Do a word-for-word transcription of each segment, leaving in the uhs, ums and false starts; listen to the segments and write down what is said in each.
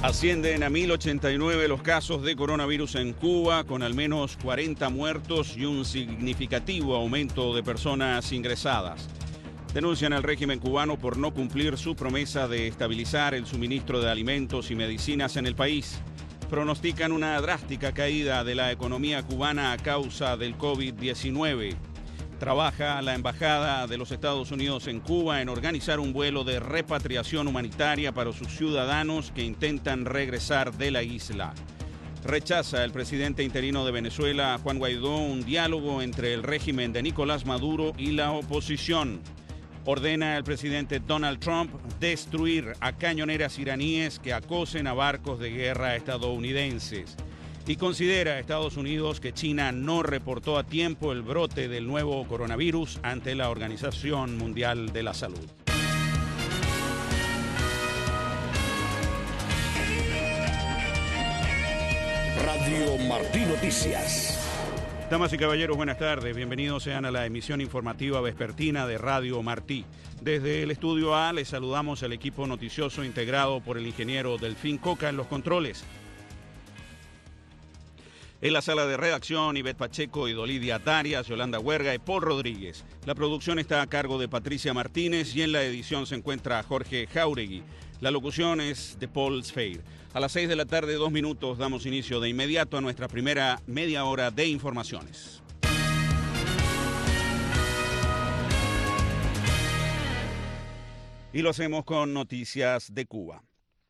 Ascienden a mil ochenta y nueve los casos de coronavirus en Cuba, con al menos cuarenta muertos y un significativo aumento de personas ingresadas. Denuncian al régimen cubano por no cumplir su promesa de estabilizar el suministro de alimentos y medicinas en el país. Pronostican una drástica caída de la economía cubana a causa del COVID diecinueve. Trabaja la Embajada de los Estados Unidos en Cuba en organizar un vuelo de repatriación humanitaria para sus ciudadanos que intentan regresar de la isla. Rechaza el presidente interino de Venezuela, Juan Guaidó, un diálogo entre el régimen de Nicolás Maduro y la oposición. Ordena al presidente Donald Trump destruir a cañoneras iraníes que acosen a barcos de guerra estadounidenses. Y considera a Estados Unidos que China no reportó a tiempo el brote del nuevo coronavirus ante la Organización Mundial de la Salud. Radio Martí Noticias. Damas y caballeros, buenas tardes. Bienvenidos sean a la emisión informativa vespertina de Radio Martí. Desde el estudio A les saludamos al equipo noticioso integrado por el ingeniero Delfín Coca en los controles. En la sala de redacción, Ivette Pacheco y Dolidia Tarias, Yolanda Huerga y Paul Rodríguez. La producción está a cargo de Patricia Martínez y en la edición se encuentra Jorge Jauregui. La locución es de Paul Sfeir. A las seis de la tarde, dos minutos, damos inicio de inmediato a nuestra primera media hora de informaciones. Y lo hacemos con noticias de Cuba.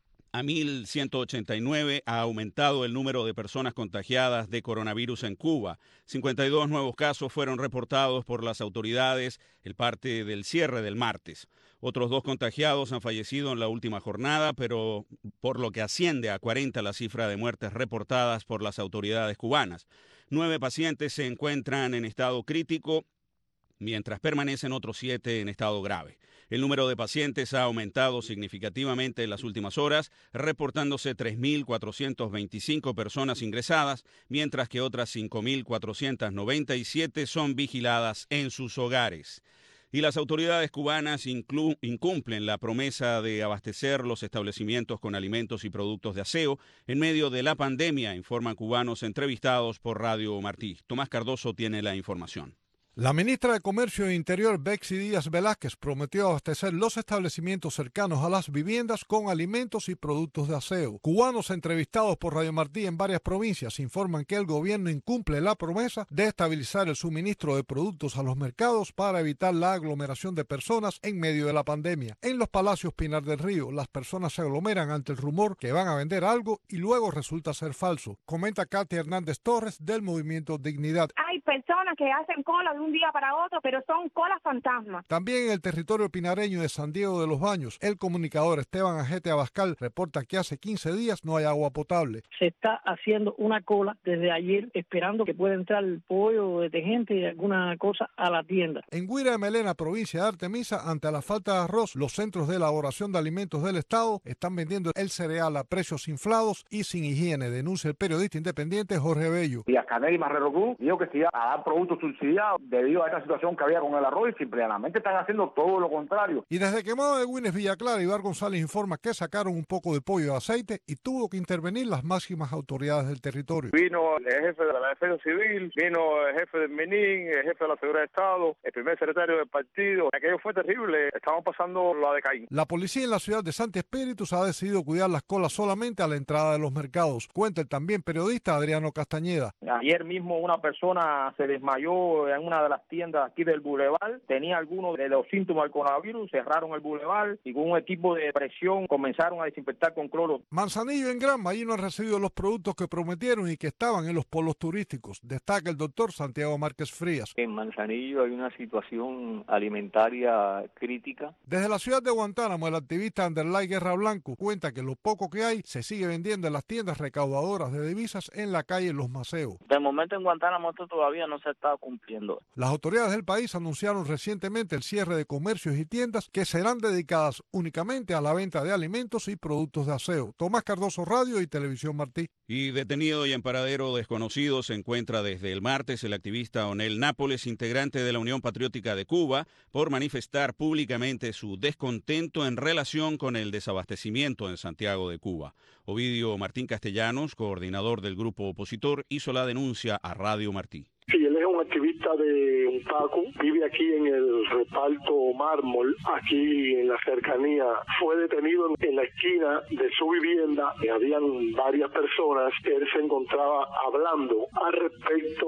A mil ciento ochenta y nueve ha aumentado el número de personas contagiadas de coronavirus en Cuba. cincuenta y dos nuevos casos fueron reportados por las autoridades, el parte del cierre del martes. Otros dos contagiados han fallecido en la última jornada, pero por lo que asciende a cuarenta la cifra de muertes reportadas por las autoridades cubanas. Nueve pacientes se encuentran en estado crítico, mientras permanecen otros siete en estado grave. El número de pacientes ha aumentado significativamente en las últimas horas, reportándose tres mil cuatrocientas veinticinco personas ingresadas, mientras que otras cinco mil cuatrocientas noventa y siete son vigiladas en sus hogares. Y las autoridades cubanas inclu- incumplen la promesa de abastecer los establecimientos con alimentos y productos de aseo en medio de la pandemia, informan cubanos entrevistados por Radio Martí. Tomás Cardoso tiene la información. La ministra de Comercio e Interior, Betsy Díaz Velázquez, prometió abastecer los establecimientos cercanos a las viviendas con alimentos y productos de aseo. Cubanos entrevistados por Radio Martí en varias provincias informan que el gobierno incumple la promesa de estabilizar el suministro de productos a los mercados para evitar la aglomeración de personas en medio de la pandemia. En los Palacios Pinar del Río, las personas se aglomeran ante el rumor que van a vender algo y luego resulta ser falso. Comenta Katia Hernández Torres del Movimiento Dignidad. Hay personas que hacen cola de un día para otro, pero son colas fantasmas. También en el territorio pinareño de San Diego de los Baños, el comunicador Esteban Ajete Abascal reporta que hace quince días no hay agua potable. Se está haciendo una cola desde ayer esperando que pueda entrar el pollo, detergente y alguna cosa a la tienda. En Guira de Melena, provincia de Artemisa, ante la falta de arroz, los centros de elaboración de alimentos del Estado están vendiendo el cereal a precios inflados y sin higiene, denuncia el periodista independiente Jorge Bello. Y a Canel y Marrero Cruz dijo que se iba a dar productos subsidiados debido a esta situación que había con el arroz y simplemente están haciendo todo lo contrario. Y desde Quemado de Güines, Villa Clara, Ibar González informa que sacaron un poco de pollo de aceite y tuvo que intervenir las máximas autoridades del territorio. Vino el jefe de la Defensa Civil, vino el jefe del MININ, el jefe de la Seguridad de Estado, el primer secretario del partido. Aquello fue terrible, estaban pasando la de Caín. La policía en la ciudad de Santi Espíritus ha decidido cuidar las colas solamente a la entrada de los mercados, cuenta el también periodista Adriano Castañeda. Ayer mismo una persona se desmayó en una de las tiendas aquí del Boulevard, tenía algunos de los síntomas del coronavirus, cerraron el Boulevard y con un equipo de presión comenzaron a desinfectar con cloro. Manzanillo en Granma, allí no han recibido los productos que prometieron y que estaban en los polos turísticos, destaca el doctor Santiago Márquez Frías. En Manzanillo hay una situación alimentaria crítica. Desde la ciudad de Guantánamo, el activista Anderlay Guerra Blanco cuenta que lo poco que hay se sigue vendiendo en las tiendas recaudadoras de divisas en la calle Los Maceos. De momento en Guantánamo esto todavía no se está cumpliendo. Las autoridades del país anunciaron recientemente el cierre de comercios y tiendas que serán dedicadas únicamente a la venta de alimentos y productos de aseo. Tomás Cardoso, Radio y Televisión Martí. Y detenido y en paradero desconocido se encuentra desde el martes el activista Onel Nápoles, integrante de la Unión Patriótica de Cuba, por manifestar públicamente su descontento en relación con el desabastecimiento en Santiago de Cuba. Ovidio Martín Castellanos, coordinador del grupo opositor, hizo la denuncia a Radio Martí. Sí, él es un activista de Untaco, vive aquí en el reparto Mármol, aquí en la cercanía. Fue detenido en la esquina de su vivienda, y habían varias personas. Él se encontraba hablando al respecto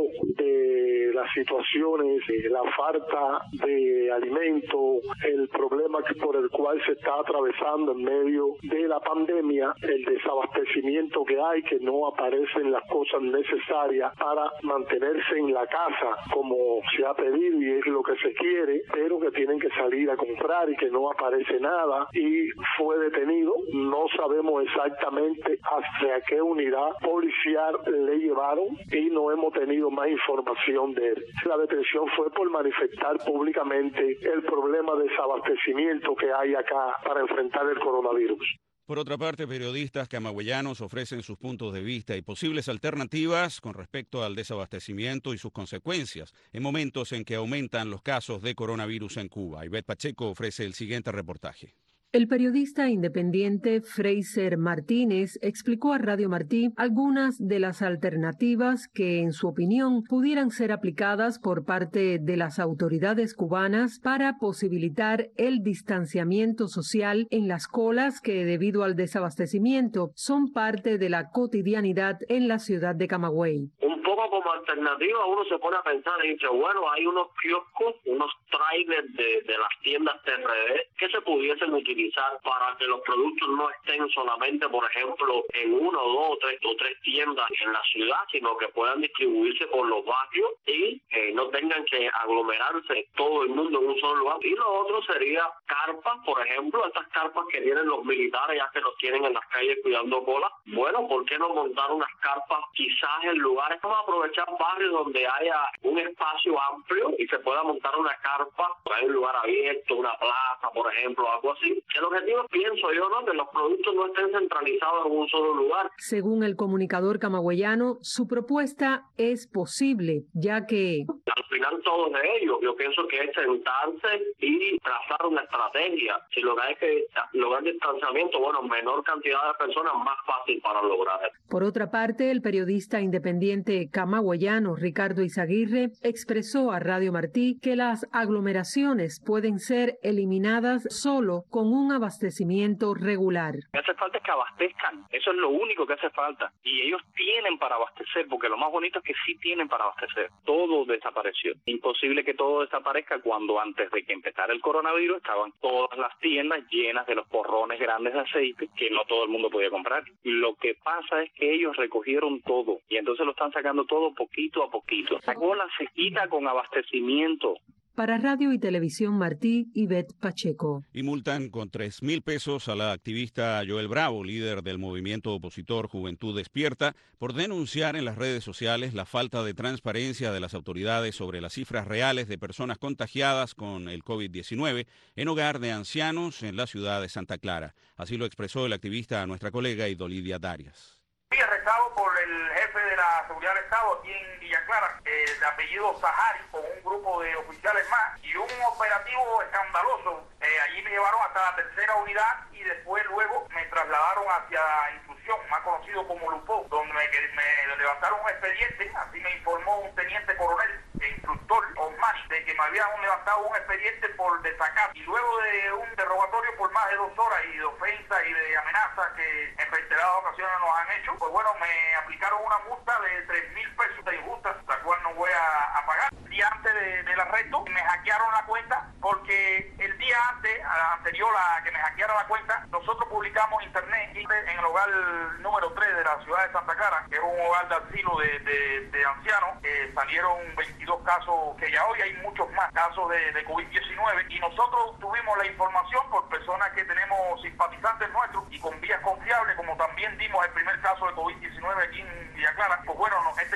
de las situaciones, de la falta de alimento, el problema que por el cual se está atravesando en medio de la pandemia, el desabastecimiento que hay, que no aparecen las cosas necesarias para mantenerse en la casa como se ha pedido y es lo que se quiere, pero que tienen que salir a comprar y que no aparece nada, y fue detenido. No sabemos exactamente hacia qué unidad policial le llevaron y no hemos tenido más información de él. La detención fue por manifestar públicamente el problema de desabastecimiento que hay acá para enfrentar el coronavirus. Por otra parte, periodistas camagüeyanos ofrecen sus puntos de vista y posibles alternativas con respecto al desabastecimiento y sus consecuencias en momentos en que aumentan los casos de coronavirus en Cuba. Ivette Pacheco ofrece el siguiente reportaje. El periodista independiente Fraser Martínez explicó a Radio Martí algunas de las alternativas que, en su opinión, pudieran ser aplicadas por parte de las autoridades cubanas para posibilitar el distanciamiento social en las colas que, debido al desabastecimiento, son parte de la cotidianidad en la ciudad de Camagüey. Un poco como alternativa, uno se pone a pensar y dice, bueno, hay unos kioscos, unos trailers de, de las tiendas T R D que se pudiesen utilizar para que los productos no estén solamente, por ejemplo, en uno, dos o tres, o tres tiendas en la ciudad, sino que puedan distribuirse por los barrios y eh, no tengan que aglomerarse todo el mundo en un solo lugar. Y lo otro sería carpas, por ejemplo, estas carpas que tienen los militares, ya que los tienen en las calles cuidando cola. Bueno, ¿por qué no montar unas carpas quizás en lugares? Vamos a aprovechar barrios donde haya un espacio amplio y se pueda montar una carpa, hay un lugar abierto, una plaza, por ejemplo, algo así. El objetivo, pienso yo, ¿no?, que los productos no estén centralizados en un solo lugar. Según el comunicador camagüeyano, su propuesta es posible, ya que... Al final todos de ellos, yo pienso que es sentarse y trazar una estrategia. Si lo que hay que lograr distanciamiento, bueno, menor cantidad de personas, más fácil para lograr. Por otra parte, el periodista independiente camagüeyano Ricardo Izaguirre expresó a Radio Martí que las aglomeraciones pueden ser eliminadas solo con un abastecimiento regular. Lo que hace falta es que abastezcan, eso es lo único que hace falta, y ellos tienen para abastecer, porque lo más bonito es que sí tienen para abastecer. Todo desapareció. Imposible que todo desaparezca cuando antes de que empezara el coronavirus estaban todas las tiendas llenas de los porrones grandes de aceite que no todo el mundo podía comprar. Lo que pasa es que ellos recogieron todo y entonces lo están sacando todo poquito a poquito. La cola se quita con abastecimiento. Para Radio y Televisión Martí, Ivette Pacheco. Y multan con tres mil pesos a la activista Joel Bravo, líder del movimiento opositor Juventud Despierta, por denunciar en las redes sociales la falta de transparencia de las autoridades sobre las cifras reales de personas contagiadas con el COVID diecinueve en hogar de ancianos en la ciudad de Santa Clara. Así lo expresó el activista a nuestra colega Idolidia Darias. Fui arrestado por el jefe de la seguridad del Estado aquí en Villa Clara, eh, de apellido Sahari, con un grupo de oficiales más, y un operativo escandaloso. Eh, allí me llevaron hasta la tercera unidad y después luego me trasladaron hacia Instrucción, más conocido como Lupó, donde me, me levantaron un expediente, así me informó un teniente coronel, instructor Osmani, de que me habían levantado un expediente por desacato. Y luego de un interrogatorio por más de dos horas y de ofensa y de amenaza que en reiteradas ocasiones nos han hecho, pues bueno, me aplicaron una multa de tres mil pesos de injusta, la cual no voy a, a pagar. El día antes de, del arresto me hackearon la cuenta porque el día antes, anterior a que me hackearan la cuenta, nosotros publicamos internet en el hogar número tres de la ciudad de Santa Clara, que es un hogar de asilo de, de, de ancianos, que salieron veintidós casos, que ya hoy hay muchos más casos de, de COVID diecinueve, y nosotros tuvimos la información por personas que tenemos simpatizantes nuestros y con vías confiables, como también dimos el primer caso de COVID diecinueve aquí en Villa Clara. Pues bueno, esta información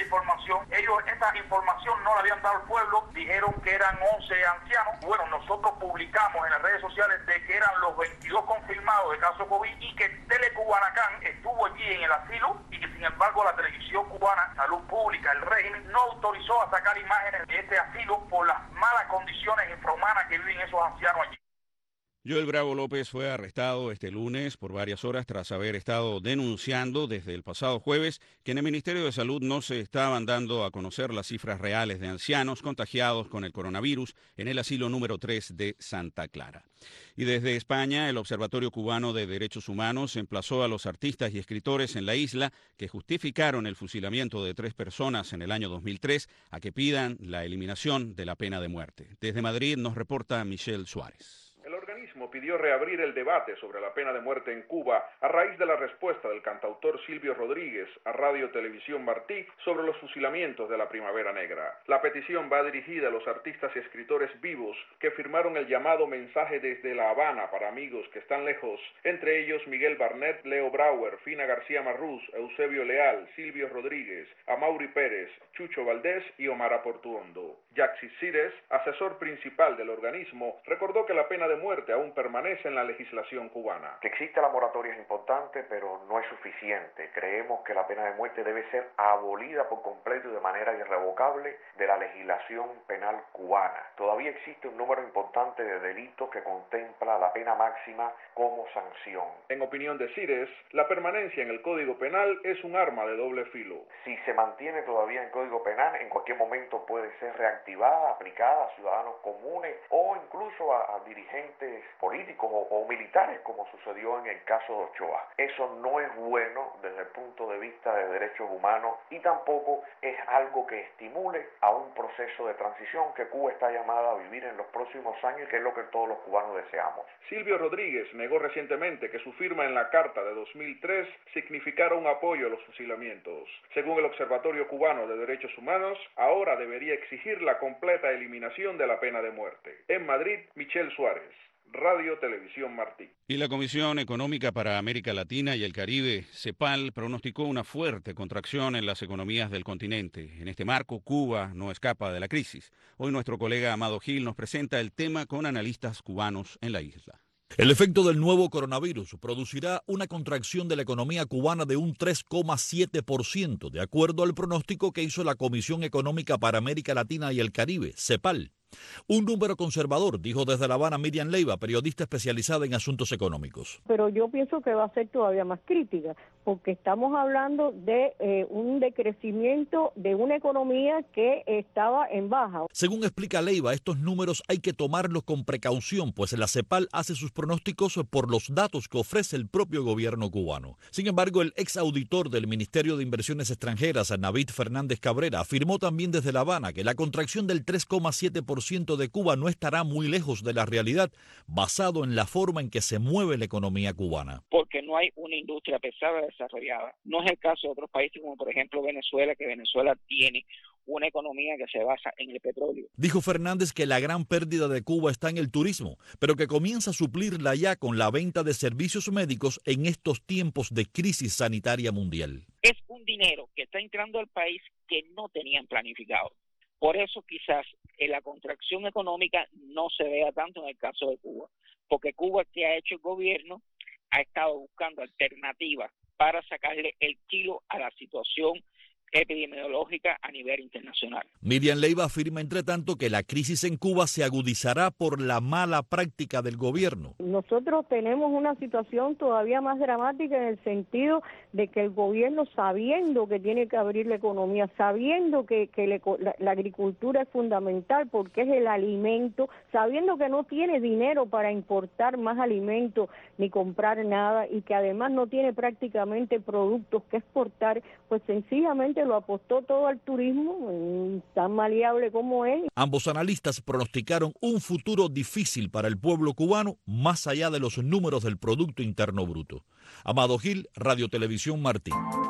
información. Ellos esta información no la habían dado al pueblo, dijeron que eran once ancianos. Bueno, nosotros publicamos en las redes sociales de que eran los veintidós confirmados de caso COVID y que Telecubanacán estuvo allí en el asilo y que sin embargo la televisión cubana, Salud Pública, el régimen, no autorizó a sacar imágenes de este asilo por las malas condiciones infrahumanas que viven esos ancianos allí. Joel Bravo López fue arrestado este lunes por varias horas tras haber estado denunciando desde el pasado jueves que en el Ministerio de Salud no se estaban dando a conocer las cifras reales de ancianos contagiados con el coronavirus en el asilo número tres de Santa Clara. Y desde España, el Observatorio Cubano de Derechos Humanos emplazó a los artistas y escritores en la isla que justificaron el fusilamiento de tres personas en el año dos mil tres a que pidan la eliminación de la pena de muerte. Desde Madrid nos reporta Michelle Suárez. El organismo pidió reabrir el debate sobre la pena de muerte en Cuba a raíz de la respuesta del cantautor Silvio Rodríguez a Radio Televisión Martí sobre los fusilamientos de la Primavera Negra. La petición va dirigida a los artistas y escritores vivos que firmaron el llamado mensaje desde La Habana para amigos que están lejos, entre ellos Miguel Barnett, Leo Brauer, Fina García Marrús, Eusebio Leal, Silvio Rodríguez, Amaury Pérez, Chucho Valdés y Omar Aportuondo. Yaxis Cires, asesor principal del organismo, recordó que la pena de muerte aún permanece en la legislación cubana. Que existe la moratoria es importante, pero no es suficiente. Creemos que la pena de muerte debe ser abolida por completo y de manera irrevocable de la legislación penal cubana. Todavía existe un número importante de delitos que contempla la pena máxima como sanción. En opinión de Cires, la permanencia en el Código Penal es un arma de doble filo. Si se mantiene todavía en el Código Penal, en cualquier momento puede ser reactivada, aplicada a ciudadanos comunes o incluso a, a dirigentes políticos o, o militares, como sucedió en el caso de Ochoa. Eso no es bueno desde el punto de vista de derechos humanos y tampoco es algo que estimule a un proceso de transición que Cuba está llamada a vivir en los próximos años, que es lo que todos los cubanos deseamos. Silvio Rodríguez negó recientemente que su firma en la Carta de dos mil tres significara un apoyo a los fusilamientos. Según el Observatorio Cubano de Derechos Humanos, ahora debería exigir la completa eliminación de la pena de muerte. En Madrid, Michelle Suárez, Radio Televisión Martí. Y la Comisión Económica para América Latina y el Caribe, CEPAL, pronosticó una fuerte contracción en las economías del continente. En este marco, Cuba no escapa de la crisis. Hoy nuestro colega Amado Gil nos presenta el tema con analistas cubanos en la isla. El efecto del nuevo coronavirus producirá una contracción de la economía cubana de un tres coma siete por ciento, de acuerdo al pronóstico que hizo la Comisión Económica para América Latina y el Caribe, CEPAL. Un número conservador, dijo desde La Habana Miriam Leiva, periodista especializada en asuntos económicos. Pero yo pienso que va a ser todavía más crítica, porque estamos hablando de eh, un decrecimiento de una economía que estaba en baja. Según explica Leiva, estos números hay que tomarlos con precaución, pues la CEPAL hace sus pronósticos por los datos que ofrece el propio gobierno cubano. Sin embargo, el ex auditor del Ministerio de Inversiones Extranjeras, Navid Fernández Cabrera, afirmó también desde La Habana que la contracción del tres coma siete por ciento de Cuba no estará muy lejos de la realidad, basado en la forma en que se mueve la economía cubana. Porque no hay una industria pesada desarrollada. No es el caso de otros países como por ejemplo Venezuela, que Venezuela tiene una economía que se basa en el petróleo. Dijo Fernández que la gran pérdida de Cuba está en el turismo, pero que comienza a suplirla ya con la venta de servicios médicos en estos tiempos de crisis sanitaria mundial. Es un dinero que está entrando al país que no tenían planificado. Por eso quizás en la contracción económica no se vea tanto en el caso de Cuba, porque Cuba, que ha hecho el gobierno, ha estado buscando alternativas para sacarle el kilo a la situación epidemiológica a nivel internacional. Miriam Leiva afirma, entre tanto, que la crisis en Cuba se agudizará por la mala práctica del gobierno. Nosotros tenemos una situación todavía más dramática en el sentido de que el gobierno, sabiendo que tiene que abrir la economía, sabiendo que, que le, la, la agricultura es fundamental porque es el alimento, sabiendo que no tiene dinero para importar más alimentos ni comprar nada y que además no tiene prácticamente productos que exportar, pues sencillamente lo apostó todo al turismo, tan maleable como es. Ambos analistas pronosticaron un futuro difícil para el pueblo cubano, más allá de los números del Producto Interno Bruto. Amado Gil, Radio Televisión Martí.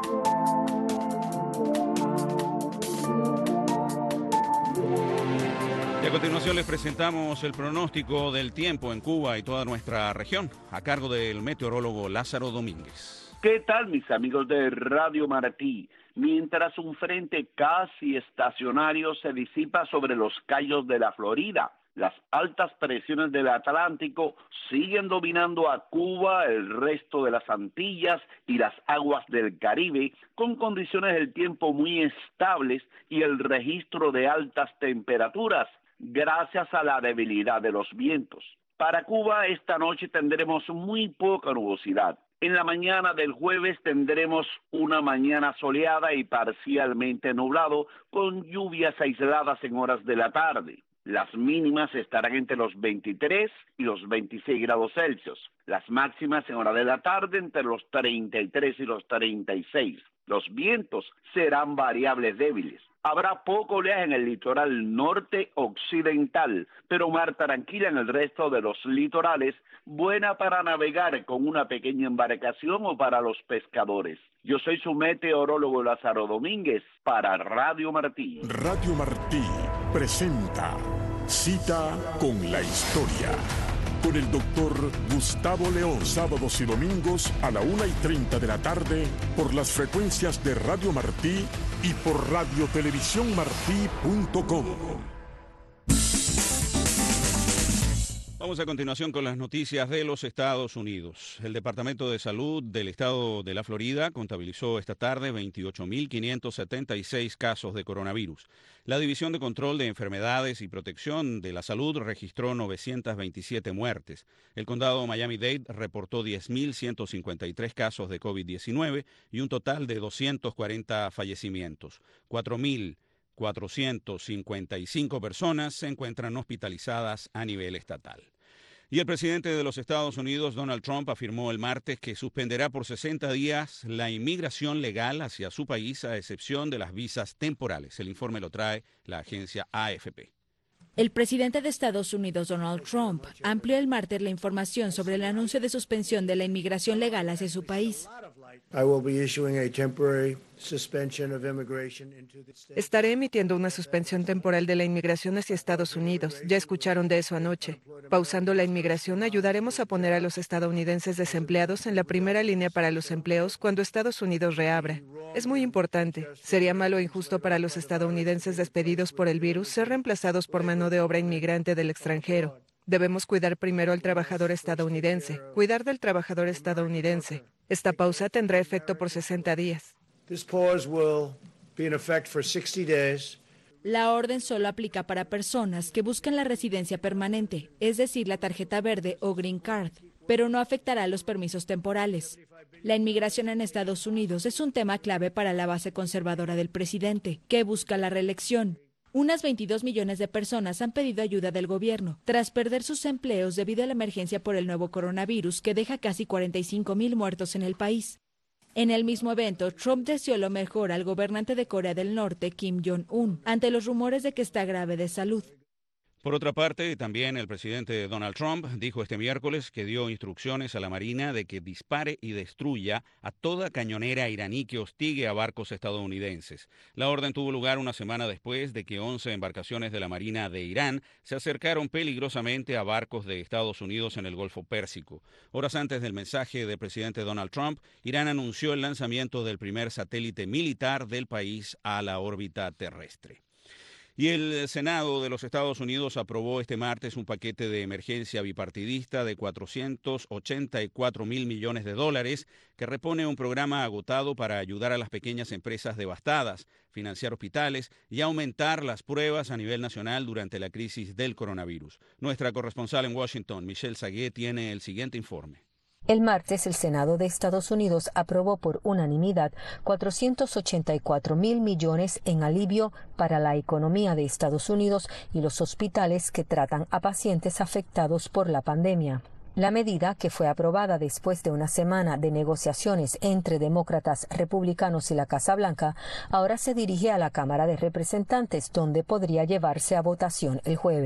Y a continuación les presentamos el pronóstico del tiempo en Cuba y toda nuestra región, a cargo del meteorólogo Lázaro Domínguez. ¿Qué tal, mis amigos de Radio Martí? mientras un frente casi estacionario se disipa sobre los cayos de la Florida. Las altas presiones del Atlántico siguen dominando a Cuba, el resto de las Antillas y las aguas del Caribe, con condiciones del tiempo muy estables y el registro de altas temperaturas, gracias a la debilidad de los vientos. Para Cuba, esta noche tendremos muy poca nubosidad. En la mañana del jueves tendremos una mañana soleada y parcialmente nublado, con lluvias aisladas en horas de la tarde. Las mínimas estarán entre los veintitrés y los veintiséis grados Celsius. Las máximas en hora de la tarde entre los treinta y tres y los treinta y seis. Los vientos serán variables débiles. Habrá poco oleaje en el litoral norte occidental, pero mar tranquila en el resto de los litorales, buena para navegar con una pequeña embarcación o para los pescadores. Yo soy su meteorólogo Lázaro Domínguez para Radio Martí. Radio Martí presenta Cita con la Historia, con el doctor Gustavo León, sábados y domingos a la una y treinta de la tarde por las frecuencias de Radio Martí y por radio televisión martí punto com. Vamos a continuación con las noticias de los Estados Unidos. El Departamento de Salud del Estado de la Florida contabilizó esta tarde veintiocho mil quinientos setenta y seis casos de coronavirus. La División de Control de Enfermedades y Protección de la Salud registró novecientas veintisiete muertes. El condado Miami-Dade reportó diez mil ciento cincuenta y tres casos de COVID diecinueve y un total de doscientos cuarenta fallecimientos. cuatro mil cuatrocientas cincuenta y cinco personas se encuentran hospitalizadas a nivel estatal. Y el presidente de los Estados Unidos, Donald Trump, afirmó el martes que suspenderá por sesenta días la inmigración legal hacia su país, a excepción de las visas temporales. El informe lo trae la agencia A F P. El presidente de Estados Unidos, Donald Trump, amplió el martes la información sobre el anuncio de suspensión de la inmigración legal hacia su país. Estaré emitiendo una suspensión temporal de la inmigración hacia Estados Unidos. Ya escucharon de eso anoche. Pausando la inmigración, ayudaremos a poner a los estadounidenses desempleados en la primera línea para los empleos cuando Estados Unidos reabra. Es muy importante. Sería malo e injusto para los estadounidenses despedidos por el virus ser reemplazados por mano de obra inmigrante del extranjero. Debemos cuidar primero al trabajador estadounidense, cuidar del trabajador estadounidense. Esta pausa tendrá efecto por sesenta días. La orden solo aplica para personas que buscan la residencia permanente, es decir, la tarjeta verde o Green Card, pero no afectará a los permisos temporales. La inmigración en Estados Unidos es un tema clave para la base conservadora del presidente, que busca la reelección. Unas veintidós millones de personas han pedido ayuda del gobierno tras perder sus empleos debido a la emergencia por el nuevo coronavirus que deja casi cuarenta y cinco mil muertos en el país. En el mismo evento, Trump deseó lo mejor al gobernante de Corea del Norte, Kim Jong-un, ante los rumores de que está grave de salud. Por otra parte, también el presidente Donald Trump dijo este miércoles que dio instrucciones a la Marina de que dispare y destruya a toda cañonera iraní que hostigue a barcos estadounidenses. La orden tuvo lugar una semana después de que once embarcaciones de la Marina de Irán se acercaron peligrosamente a barcos de Estados Unidos en el Golfo Pérsico. Horas antes del mensaje del presidente Donald Trump, Irán anunció el lanzamiento del primer satélite militar del país a la órbita terrestre. Y el Senado de los Estados Unidos aprobó este martes un paquete de emergencia bipartidista de cuatrocientos ochenta y cuatro mil millones de dólares que repone un programa agotado para ayudar a las pequeñas empresas devastadas, financiar hospitales y aumentar las pruebas a nivel nacional durante la crisis del coronavirus. Nuestra corresponsal en Washington, Michelle Sagué, tiene el siguiente informe. El martes, el Senado de Estados Unidos aprobó por unanimidad cuatrocientos ochenta y cuatro mil millones en alivio para la economía de Estados Unidos y los hospitales que tratan a pacientes afectados por la pandemia. La medida, que fue aprobada después de una semana de negociaciones entre demócratas, republicanos y la Casa Blanca, ahora se dirige a la Cámara de Representantes, donde podría llevarse a votación el jueves.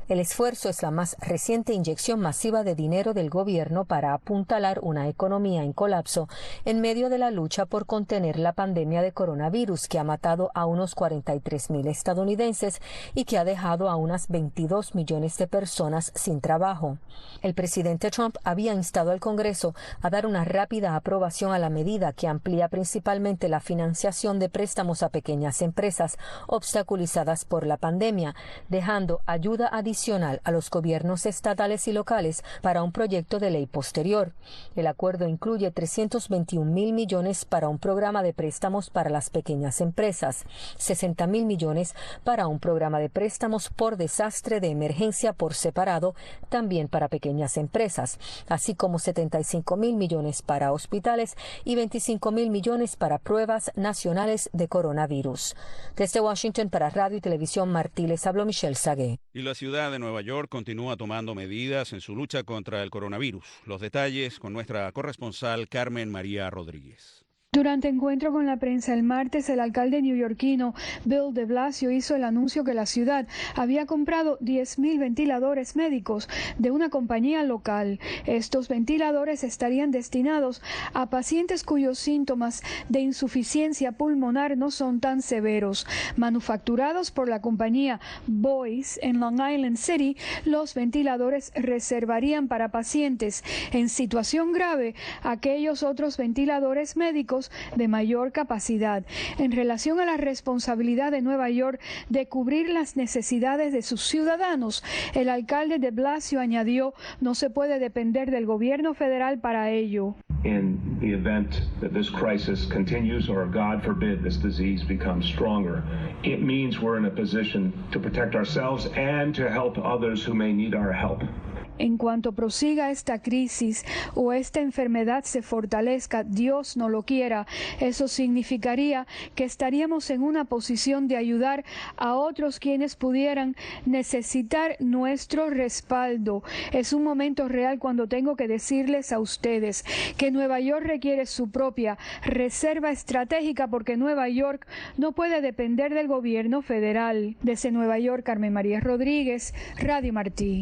El esfuerzo es la más reciente inyección masiva de dinero del gobierno para apuntalar una economía en colapso en medio de la lucha por contener la pandemia de coronavirus que ha matado a unos cuarenta y tres mil estadounidenses y que ha dejado a unas veintidós millones de personas sin trabajo. El presidente Trump había instado al Congreso a dar una rápida aprobación a la medida que amplía principalmente la financiación de préstamos a pequeñas empresas obstaculizadas por la pandemia, dejando ayuda adicional a los gobiernos estatales y locales para un proyecto de ley posterior. El acuerdo incluye trescientos veintiún mil millones para un programa de préstamos para las pequeñas empresas, sesenta mil millones para un programa de préstamos por desastre de emergencia por separado, también para pequeñas empresas, así como setenta y cinco mil millones para hospitales y veinticinco mil millones para pruebas nacionales de coronavirus. Desde Washington para Radio y Televisión Martí les habló Michelle Sagué. Y la ciudad de Nueva York continúa tomando medidas en su lucha contra el coronavirus. Los detalles con nuestra corresponsal Carmen María Rodríguez. Durante encuentro con la prensa el martes, el alcalde neoyorquino Bill de Blasio hizo el anuncio que la ciudad había comprado diez mil ventiladores médicos de una compañía local. Estos ventiladores estarían destinados a pacientes cuyos síntomas de insuficiencia pulmonar no son tan severos. Manufacturados por la compañía Boyce en Long Island City, los ventiladores reservarían para pacientes en situación grave aquellos otros ventiladores médicos de mayor capacidad. En relación a la responsabilidad de Nueva York de cubrir las necesidades de sus ciudadanos, el alcalde de Blasio añadió, no se puede depender del gobierno federal para ello. In the event that this crisis continues or, God forbid, this disease becomes stronger, it means we're in a position to protect ourselves and to help others who may need our help. En cuanto prosiga esta crisis o esta enfermedad se fortalezca, Dios no lo quiera, eso significaría que estaríamos en una posición de ayudar a otros quienes pudieran necesitar nuestro respaldo. Es un momento real cuando tengo que decirles a ustedes que Nueva York requiere su propia reserva estratégica porque Nueva York no puede depender del gobierno federal. Desde Nueva York, Carmen María Rodríguez, Radio Martí.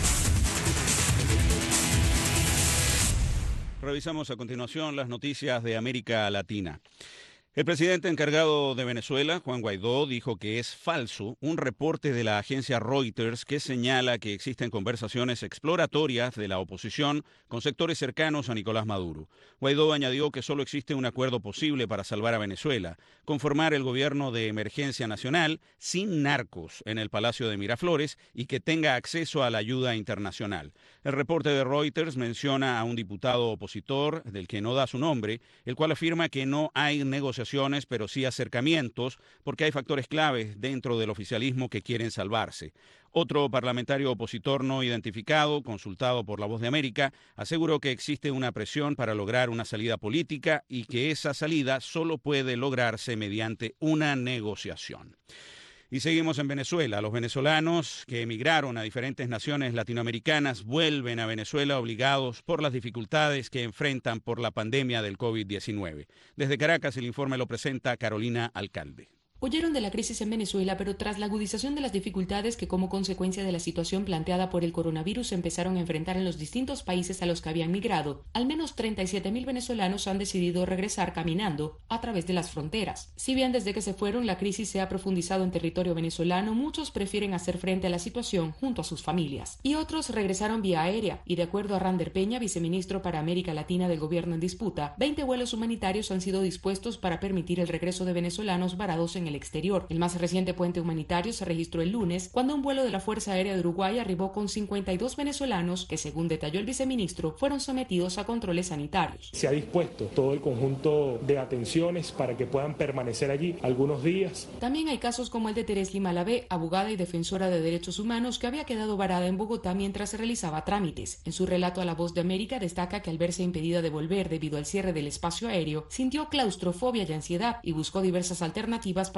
Revisamos a continuación las noticias de América Latina. El presidente encargado de Venezuela, Juan Guaidó, dijo que es falso un reporte de la agencia Reuters que señala que existen conversaciones exploratorias de la oposición con sectores cercanos a Nicolás Maduro. Guaidó añadió que solo existe un acuerdo posible para salvar a Venezuela, conformar el gobierno de emergencia nacional sin narcos en el Palacio de Miraflores y que tenga acceso a la ayuda internacional. El reporte de Reuters menciona a un diputado opositor, del que no da su nombre, el cual afirma que no hay negociaciones pero sí acercamientos, porque hay factores claves dentro del oficialismo que quieren salvarse. Otro parlamentario opositor no identificado, consultado por La Voz de América, aseguró que existe una presión para lograr una salida política y que esa salida solo puede lograrse mediante una negociación. Y seguimos en Venezuela. Los venezolanos que emigraron a diferentes naciones latinoamericanas vuelven a Venezuela obligados por las dificultades que enfrentan por la pandemia del COVID diecinueve. Desde Caracas el informe lo presenta Carolina Alcalde. Huyeron de la crisis en Venezuela, pero tras la agudización de las dificultades que como consecuencia de la situación planteada por el coronavirus empezaron a enfrentar en los distintos países a los que habían migrado, al menos treinta y siete mil venezolanos han decidido regresar caminando a través de las fronteras. Si bien desde que se fueron la crisis se ha profundizado en territorio venezolano, muchos prefieren hacer frente a la situación junto a sus familias. Y otros regresaron vía aérea, y de acuerdo a Rander Peña, viceministro para América Latina del gobierno en disputa, veinte vuelos humanitarios han sido dispuestos para permitir el regreso de venezolanos varados en el exterior. El más reciente puente humanitario se registró el lunes cuando un vuelo de la Fuerza Aérea de Uruguay arribó con cincuenta y dos venezolanos que, según detalló el viceministro, fueron sometidos a controles sanitarios. Se ha dispuesto todo el conjunto de atenciones para que puedan permanecer allí algunos días. También hay casos como el de Teresli Malavé, abogada y defensora de derechos humanos que había quedado varada en Bogotá mientras se realizaba trámites. En su relato a La Voz de América destaca que al verse impedida de volver debido al cierre del espacio aéreo, sintió claustrofobia y ansiedad y buscó diversas alternativas para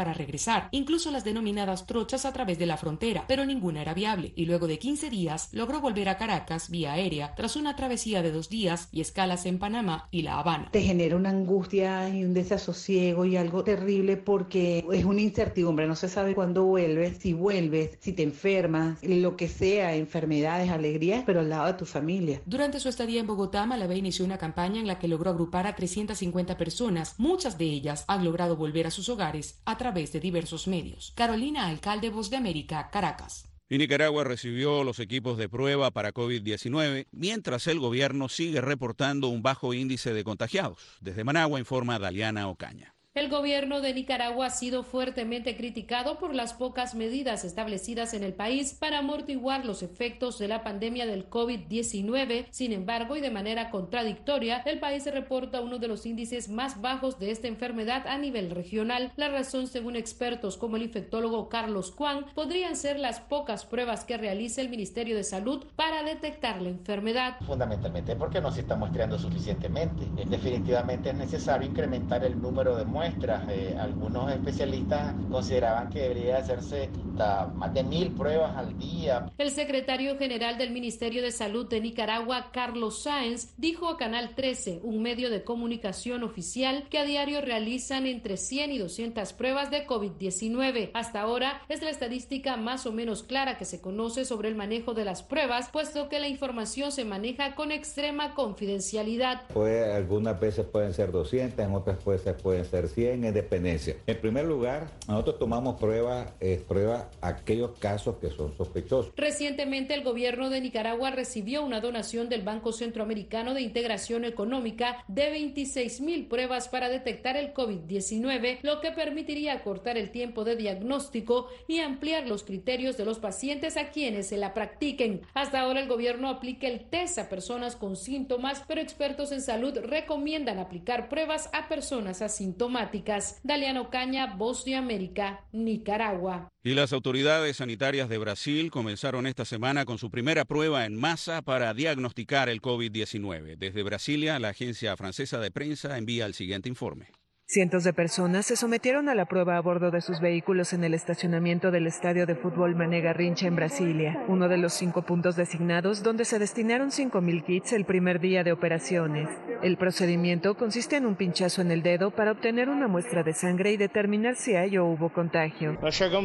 para regresar, incluso las denominadas trochas a través de la frontera, pero ninguna era viable, y luego de quince días logró volver a Caracas vía aérea tras una travesía de dos días y escalas en Panamá y La Habana. Te genera una angustia y un desasosiego y algo terrible porque es una incertidumbre, no se sabe cuándo vuelves, si vuelves, si te enfermas, lo que sea, enfermedades, alegrías, pero al lado de tu familia. Durante su estadía en Bogotá, Malabé inició una campaña en la que logró agrupar a trescientas cincuenta personas. Muchas de ellas han logrado volver a sus hogares a través de diversos medios. Carolina Alcalde, Voz de América, Caracas. Y Nicaragua recibió los equipos de prueba para COVID diecinueve, mientras el gobierno sigue reportando un bajo índice de contagiados. Desde Managua informa Daliana Ocaña. El gobierno de Nicaragua ha sido fuertemente criticado por las pocas medidas establecidas en el país para amortiguar los efectos de la pandemia del COVID diecinueve. Sin embargo, y de manera contradictoria, el país reporta uno de los índices más bajos de esta enfermedad a nivel regional. La razón, según expertos como el infectólogo Carlos Cuán, podrían ser las pocas pruebas que realiza el Ministerio de Salud para detectar la enfermedad. Fundamentalmente porque no se está muestreando suficientemente. Definitivamente es necesario incrementar el número de muestras. Eh, algunos especialistas consideraban que debería hacerse hasta más de mil pruebas al día. El secretario general del Ministerio de Salud de Nicaragua, Carlos Sáenz, dijo a Canal trece, un medio de comunicación oficial, que a diario realizan entre cien y doscientas pruebas de COVID diecinueve. Hasta ahora es la estadística más o menos clara que se conoce sobre el manejo de las pruebas, puesto que la información se maneja con extrema confidencialidad. Puede, algunas veces pueden ser doscientas, en otras veces pueden ser cien, en dependencia. En primer lugar, nosotros tomamos pruebas, eh, pruebas aquellos casos que son sospechosos. Recientemente el gobierno de Nicaragua recibió una donación del Banco Centroamericano de Integración Económica de veintiséis mil pruebas para detectar el COVID diecinueve, lo que permitiría acortar el tiempo de diagnóstico y ampliar los criterios de los pacientes a quienes se la practiquen. Hasta ahora el gobierno aplica el test a personas con síntomas, pero expertos en salud recomiendan aplicar pruebas a personas asintomáticas. Daliana Ocaña, Voz de América, Nicaragua. Y las autoridades sanitarias de Brasil comenzaron esta semana con su primera prueba en masa para diagnosticar el COVID diecinueve. Desde Brasilia, la agencia francesa de prensa envía el siguiente informe. Cientos de personas se sometieron a la prueba a bordo de sus vehículos en el estacionamiento del estadio de fútbol Mané Garrincha en Brasilia, uno de los cinco puntos designados donde se destinaron cinco mil kits el primer día de operaciones. El procedimiento consiste en un pinchazo en el dedo para obtener una muestra de sangre y determinar si hay o hubo contagio.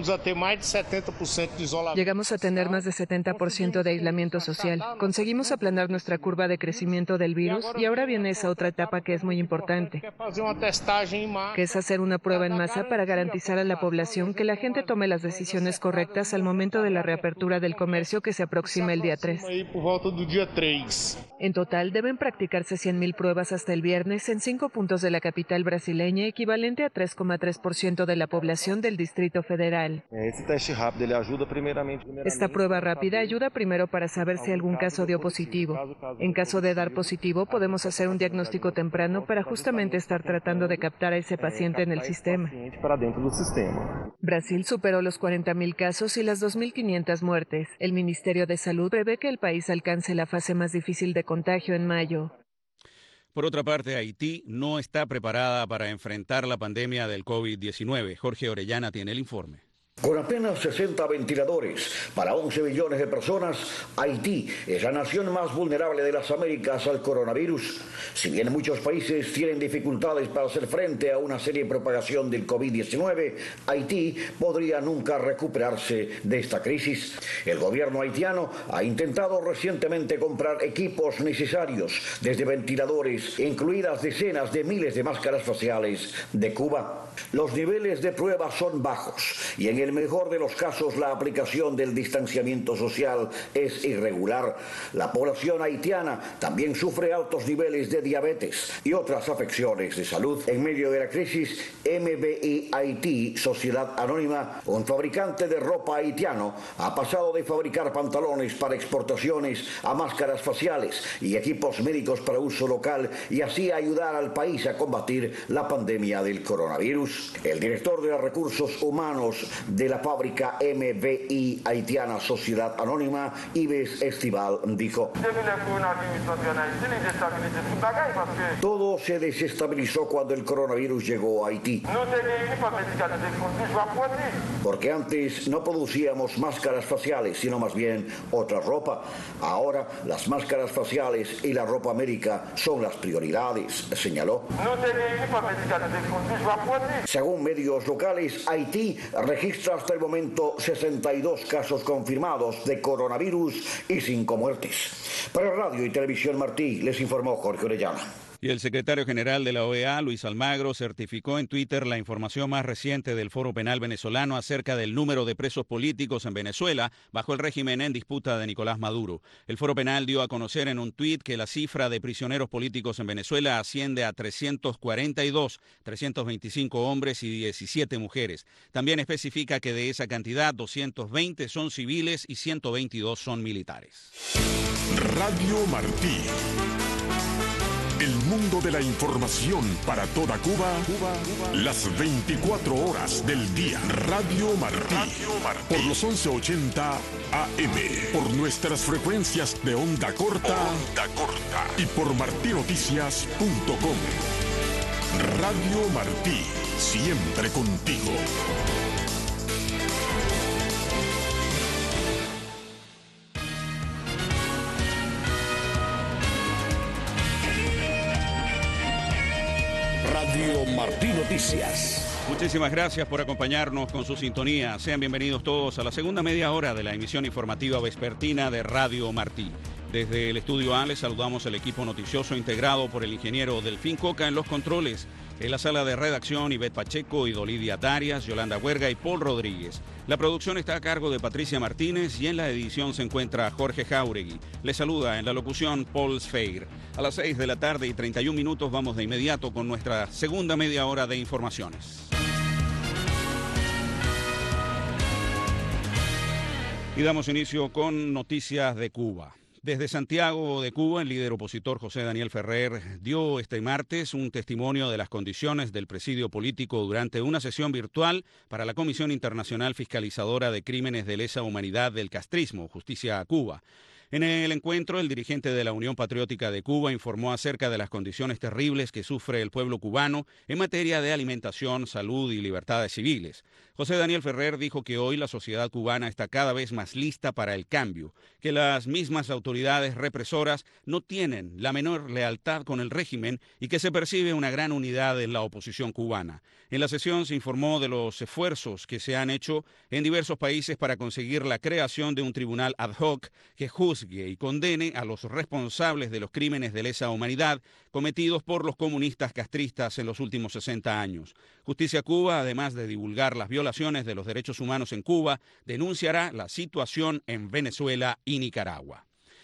Llegamos a tener más de setenta por ciento de aislamiento social. Conseguimos aplanar nuestra curva de crecimiento del virus y ahora viene esa otra etapa que es muy importante, que es hacer una prueba en masa para garantizar a la población que la gente tome las decisiones correctas al momento de la reapertura del comercio que se aproxima el día tres. En total, deben practicarse cien mil pruebas hasta el viernes en cinco puntos de la capital brasileña, equivalente a tres coma tres por ciento de la población del Distrito Federal. Esta prueba rápida ayuda primero para saber si algún caso dio positivo. En caso de dar positivo, podemos hacer un diagnóstico temprano para justamente estar tratando de captar a ese paciente en el sistema. Brasil superó los cuarenta mil casos y las dos mil quinientas muertes. El Ministerio de Salud prevé que el país alcance la fase más difícil de contagio en mayo. Por otra parte, Haití no está preparada para enfrentar la pandemia del COVID diecinueve. Jorge Orellana tiene el informe. Con apenas sesenta ventiladores para once millones de personas, Haití es la nación más vulnerable de las Américas al coronavirus. Si bien muchos países tienen dificultades para hacer frente a una serie de propagación del COVID diecinueve, Haití podría nunca recuperarse de esta crisis. El gobierno haitiano ha intentado recientemente comprar equipos necesarios, desde ventiladores, incluidas decenas de miles de máscaras faciales de Cuba. Los niveles de prueba son bajos y en el mejor de los casos la aplicación del distanciamiento social es irregular. La población haitiana también sufre altos niveles de diabetes y otras afecciones de salud. En medio de la crisis, M B I Haití, Sociedad Anónima, un fabricante de ropa haitiano, ha pasado de fabricar pantalones para exportaciones a máscaras faciales y equipos médicos para uso local y así ayudar al país a combatir la pandemia del coronavirus. El director de Recursos Humanos de la fábrica M V I haitiana Sociedad Anónima, Ives Estival, dijo: todo se desestabilizó cuando el coronavirus llegó a Haití. Porque antes no producíamos máscaras faciales, sino más bien otra ropa. Ahora las máscaras faciales y la ropa médica son las prioridades, señaló. Según medios locales, Haití registra hasta el momento sesenta y dos casos confirmados de coronavirus y cinco muertes. Para Radio y Televisión Martí, les informó Jorge Orellana. Y el secretario general de la O E A, Luis Almagro, certificó en Twitter la información más reciente del Foro Penal venezolano acerca del número de presos políticos en Venezuela bajo el régimen en disputa de Nicolás Maduro. El Foro Penal dio a conocer en un tuit que la cifra de prisioneros políticos en Venezuela asciende a trescientos cuarenta y dos, trescientos veinticinco hombres y diecisiete mujeres. También especifica que de esa cantidad, doscientos veinte son civiles y ciento veintidós son militares. Radio Martí. El mundo de la información para toda Cuba, Cuba, Cuba, las veinticuatro horas del día. Radio Martí, Radio Martí. Por los once ochenta A M, por nuestras frecuencias de onda corta, onda corta y por martinoticias punto com. Radio Martí, siempre contigo. Radio Martí Noticias. Muchísimas gracias por acompañarnos con su sintonía. Sean bienvenidos todos a la segunda media hora de la emisión informativa vespertina de Radio Martí. Desde el estudio A les saludamos el equipo noticioso integrado por el ingeniero Delfín Coca en los controles. En la sala de redacción, Ivette Pacheco, Idolidia Darias, Yolanda Huerga y Paul Rodríguez. La producción está a cargo de Patricia Martínez y en la edición se encuentra Jorge Jauregui. Les saluda en la locución Paul Sfeir. A las seis de la tarde y treinta y un minutos vamos de inmediato con nuestra segunda media hora de informaciones. Y damos inicio con noticias de Cuba. Desde Santiago de Cuba, el líder opositor José Daniel Ferrer dio este martes un testimonio de las condiciones del presidio político durante una sesión virtual para la Comisión Internacional Fiscalizadora de Crímenes de Lesa Humanidad del Castrismo, Justicia a Cuba. En el encuentro, el dirigente de la Unión Patriótica de Cuba informó acerca de las condiciones terribles que sufre el pueblo cubano en materia de alimentación, salud y libertades civiles. José Daniel Ferrer dijo que hoy la sociedad cubana está cada vez más lista para el cambio, que las mismas autoridades represoras no tienen la menor lealtad con el régimen y que se percibe una gran unidad en la oposición cubana. En la sesión se informó de los esfuerzos que se han hecho en diversos países para conseguir la creación de un tribunal ad hoc que juzgue y condene a los responsables de los crímenes de lesa humanidad cometidos por los comunistas castristas en los últimos sesenta años. Justicia Cuba, además de divulgar las violaciones de los derechos humanos en Cuba, denunciará la situación en Venezuela y Nicaragua.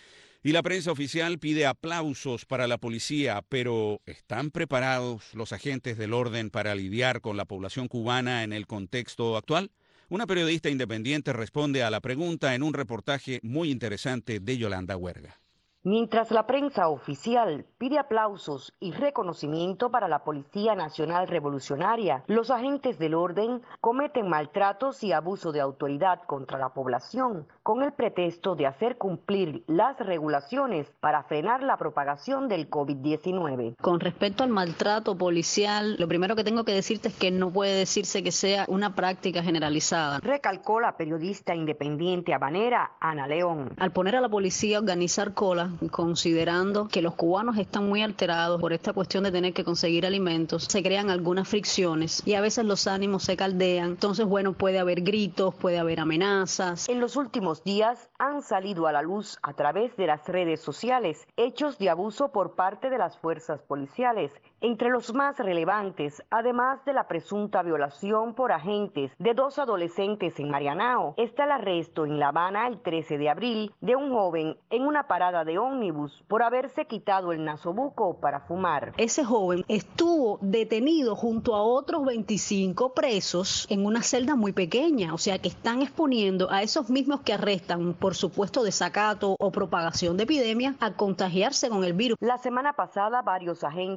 Y la prensa oficial pide aplausos para la policía, pero ¿están preparados los agentes del orden para lidiar con la población cubana en el contexto actual? Una periodista independiente responde a la pregunta en un reportaje muy interesante de Yolanda Huerga. Mientras la prensa oficial pide aplausos y reconocimiento para la Policía Nacional Revolucionaria, los agentes del orden cometen maltratos y abuso de autoridad contra la población con el pretexto de hacer cumplir las regulaciones para frenar la propagación del COVID diecinueve. Con respecto al maltrato policial, lo primero que tengo que decirte es que no puede decirse que sea una práctica generalizada. Recalcó la periodista independiente habanera Ana León. Al poner a la policía a organizar colas, considerando que los cubanos están muy alterados por esta cuestión de tener que conseguir alimentos, se crean algunas fricciones y a veces los ánimos se caldean. Entonces, bueno, puede haber gritos, puede haber amenazas. En los últimos días han salido a la luz a través de las redes sociales hechos de abuso por parte de las fuerzas policiales. Entre los más relevantes, además de la presunta violación por agentes de dos adolescentes en Marianao, está el arresto en La Habana el trece de abril de un joven en una parada de ómnibus por haberse quitado el nasobuco para fumar. Ese joven estuvo detenido junto a otros veinticinco presos en una celda muy pequeña, o sea que están exponiendo a esos mismos que arrestan por supuesto desacato o propagación de epidemia a contagiarse con el virus. La semana pasada varios agentes han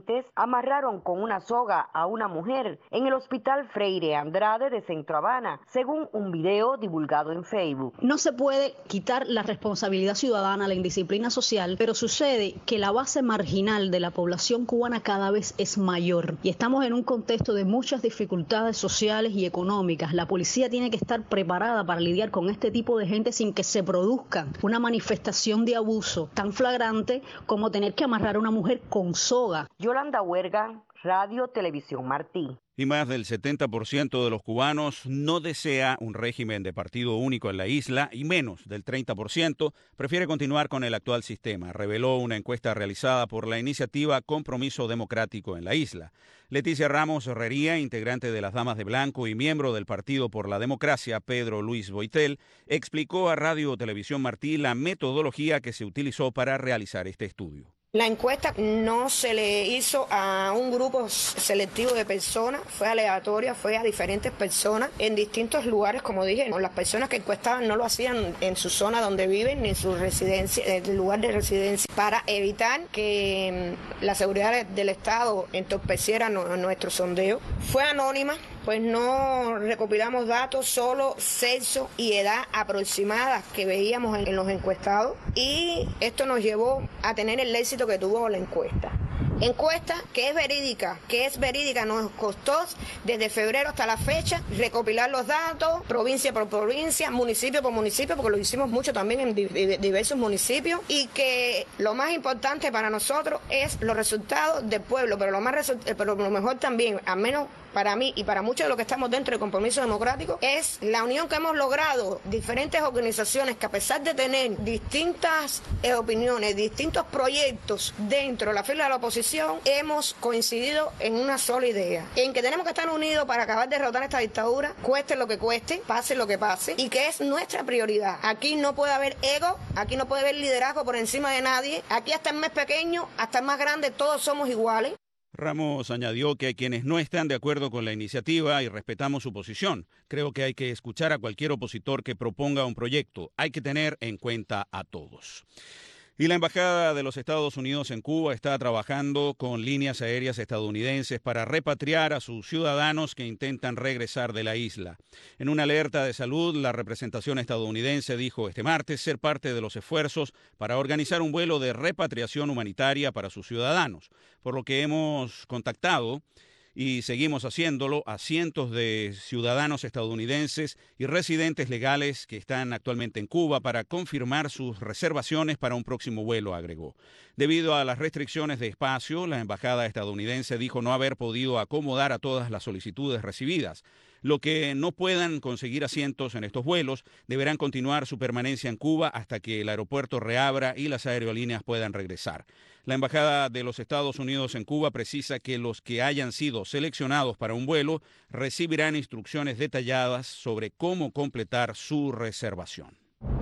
amarraron con una soga a una mujer en el Hospital Freire Andrade de Centro Habana, según un video divulgado en Facebook. No se puede quitar la responsabilidad ciudadana, la indisciplina social, pero sucede que la base marginal de la población cubana cada vez es mayor y estamos en un contexto de muchas dificultades sociales y económicas. La policía tiene que estar preparada para lidiar con este tipo de gente sin que se produzca una manifestación de abuso tan flagrante como tener que amarrar a una mujer con soga. Yolanda Huerga, Radio Televisión Martí. Y más del setenta por ciento de los cubanos no desea un régimen de partido único en la isla y menos del treinta por ciento prefiere continuar con el actual sistema, reveló una encuesta realizada por la iniciativa Compromiso Democrático en la isla. Leticia Ramos Herrería, integrante de las Damas de Blanco y miembro del Partido por la Democracia, Pedro Luis Boitel, explicó a Radio Televisión Martí la metodología que se utilizó para realizar este estudio. La encuesta no se le hizo a un grupo selectivo de personas, fue aleatoria, fue a diferentes personas en distintos lugares, como dije. Las personas que encuestaban no lo hacían en su zona donde viven ni en su residencia, en el lugar de residencia, para evitar que la seguridad del Estado entorpeciera nuestro sondeo. Fue anónima, pues no recopilamos datos, solo sexo y edad aproximadas que veíamos en los encuestados, y esto nos llevó a tener el éxito que tuvo la encuesta. Encuesta que es verídica, que es verídica, nos costó desde febrero hasta la fecha recopilar los datos, provincia por provincia, municipio por municipio, porque lo hicimos mucho también en diversos municipios, y que lo más importante para nosotros es los resultados del pueblo, pero lo, más pero lo mejor también, al menos para mí y para muchos de los que estamos dentro del Compromiso Democrático, es la unión que hemos logrado diferentes organizaciones que, a pesar de tener distintas eh, opiniones, distintos proyectos dentro de la fila de la oposición, hemos coincidido en una sola idea, en que tenemos que estar unidos para acabar de derrotar esta dictadura, cueste lo que cueste, pase lo que pase, y que es nuestra prioridad. Aquí no puede haber ego, aquí no puede haber liderazgo por encima de nadie, aquí hasta el más pequeño, hasta el más grande, todos somos iguales. Ramos añadió que hay quienes no están de acuerdo con la iniciativa y respetamos su posición. Creo que hay que escuchar a cualquier opositor que proponga un proyecto. Hay que tener en cuenta a todos. Y la Embajada de los Estados Unidos en Cuba está trabajando con líneas aéreas estadounidenses para repatriar a sus ciudadanos que intentan regresar de la isla. En una alerta de salud, la representación estadounidense dijo este martes ser parte de los esfuerzos para organizar un vuelo de repatriación humanitaria para sus ciudadanos, por lo que hemos contactado y seguimos haciéndolo a cientos de ciudadanos estadounidenses y residentes legales que están actualmente en Cuba para confirmar sus reservaciones para un próximo vuelo, agregó. Debido a las restricciones de espacio, la embajada estadounidense dijo no haber podido acomodar a todas las solicitudes recibidas. Lo que no puedan conseguir asientos en estos vuelos deberán continuar su permanencia en Cuba hasta que el aeropuerto reabra y las aerolíneas puedan regresar. La Embajada de los Estados Unidos en Cuba precisa que los que hayan sido seleccionados para un vuelo recibirán instrucciones detalladas sobre cómo completar su reservación.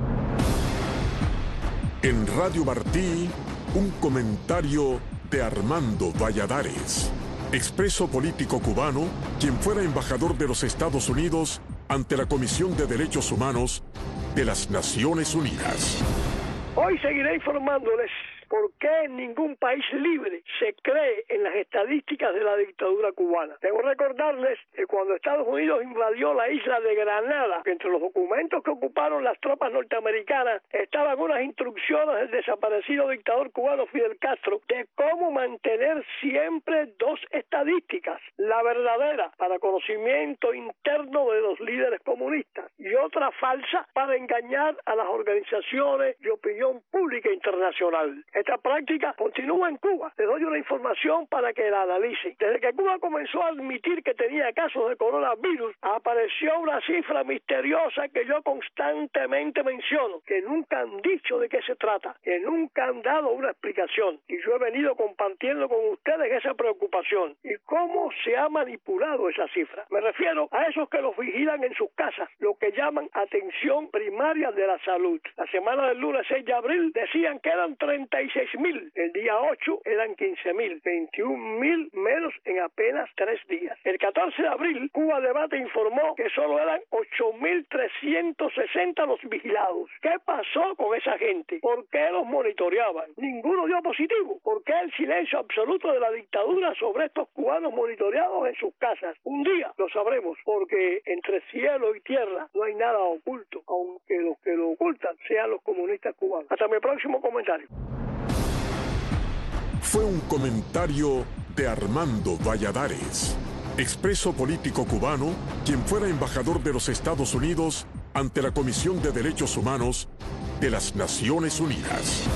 En Radio Martí, un comentario de Armando Valladares, expreso político cubano, quien fuera embajador de los Estados Unidos ante la Comisión de Derechos Humanos de las Naciones Unidas. Hoy seguiré informándoles por qué ningún país libre se cree en las estadísticas de la dictadura cubana. Debo recordarles que cuando Estados Unidos invadió la isla de Granada, entre los documentos que ocuparon las tropas norteamericanas estaban unas instrucciones del desaparecido dictador cubano Fidel Castro de cómo mantener siempre dos estadísticas, la verdadera para conocimiento interno de los líderes comunistas y otra falsa para engañar a las organizaciones de opinión pública internacional. Esta práctica continúa en Cuba. Les doy una información para que la analicen. Desde que Cuba comenzó a admitir que tenía casos de coronavirus, apareció una cifra misteriosa que yo constantemente menciono, que nunca han dicho de qué se trata, que nunca han dado una explicación. Y yo he venido compartiendo con ustedes esa preocupación. ¿Y cómo se ha manipulado esa cifra? Me refiero a esos que los vigilan en sus casas, lo que llaman atención primaria de la salud. La semana del lunes seis de abril decían que eran treinta y dieciséis mil. El día ocho eran quince mil. veintiún mil menos en apenas tres días. El catorce de abril, Cuba Debate informó que solo eran ocho mil trescientos sesenta los vigilados. ¿Qué pasó con esa gente? ¿Por qué los monitoreaban? Ninguno dio positivo. ¿Por qué el silencio absoluto de la dictadura sobre estos cubanos monitoreados en sus casas? Un día lo sabremos, porque entre cielo y tierra no hay nada oculto, aunque los que lo ocultan sean los comunistas cubanos. Hasta mi próximo comentario. Fue un comentario de Armando Valladares, expreso político cubano, quien fuera embajador de los Estados Unidos ante la Comisión de Derechos Humanos de las Naciones Unidas.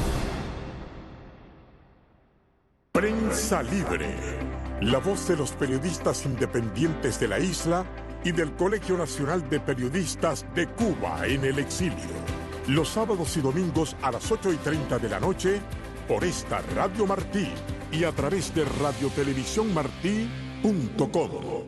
Prensa Libre, la voz de los periodistas independientes de la isla y del Colegio Nacional de Periodistas de Cuba en el exilio. Los sábados y domingos a las ocho y treinta de la noche por esta Radio Martí y a través de radio televisión martí punto com.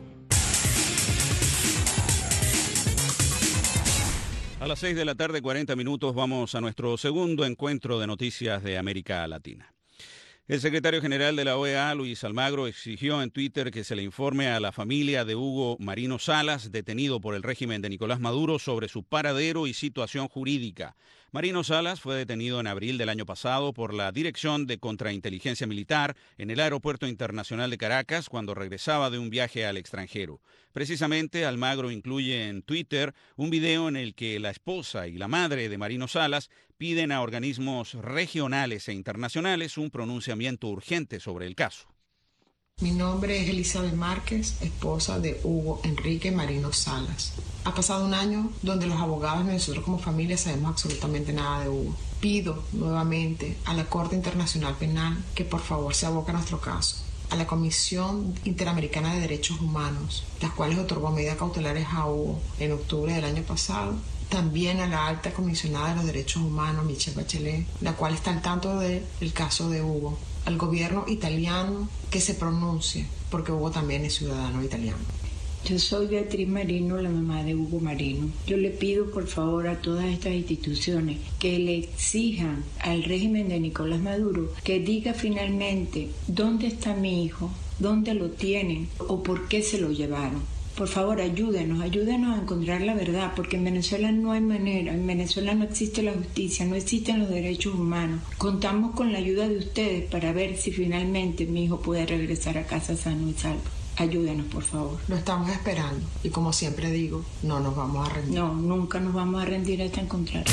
A las seis de la tarde, cuarenta minutos, vamos a nuestro segundo encuentro de noticias de América Latina. El secretario general de la O E A, Luis Almagro, exigió en Twitter que se le informe a la familia de Hugo Marino Salas, detenido por el régimen de Nicolás Maduro, sobre su paradero y situación jurídica. Marino Salas fue detenido en abril del año pasado por la Dirección de Contrainteligencia Militar en el Aeropuerto Internacional de Caracas cuando regresaba de un viaje al extranjero. Precisamente, Almagro incluye en Twitter un video en el que la esposa y la madre de Marino Salas piden a organismos regionales e internacionales un pronunciamiento urgente sobre el caso. Mi nombre es Elizabeth Márquez, esposa de Hugo Enrique Marino Salas. Ha pasado un año donde los abogados y nosotros como familia sabemos absolutamente nada de Hugo. Pido nuevamente a la Corte Internacional Penal que por favor se aboque a nuestro caso, a la Comisión Interamericana de Derechos Humanos, las cuales otorgó medidas cautelares a Hugo en octubre del año pasado, también a la alta comisionada de los derechos humanos, Michelle Bachelet, la cual está al tanto del caso de Hugo, al gobierno italiano que se pronuncie, porque Hugo también es ciudadano italiano. Yo soy Beatriz Marino, la mamá de Hugo Marino. Yo le pido por favor a todas estas instituciones que le exijan al régimen de Nicolás Maduro que diga finalmente dónde está mi hijo, dónde lo tienen o por qué se lo llevaron. Por favor, ayúdenos, ayúdenos a encontrar la verdad, porque en Venezuela no hay manera, en Venezuela no existe la justicia, no existen los derechos humanos. Contamos con la ayuda de ustedes para ver si finalmente mi hijo puede regresar a casa sano y salvo. Ayúdenos, por favor. Lo estamos esperando y como siempre digo, no nos vamos a rendir. No, nunca nos vamos a rendir hasta encontrarlo.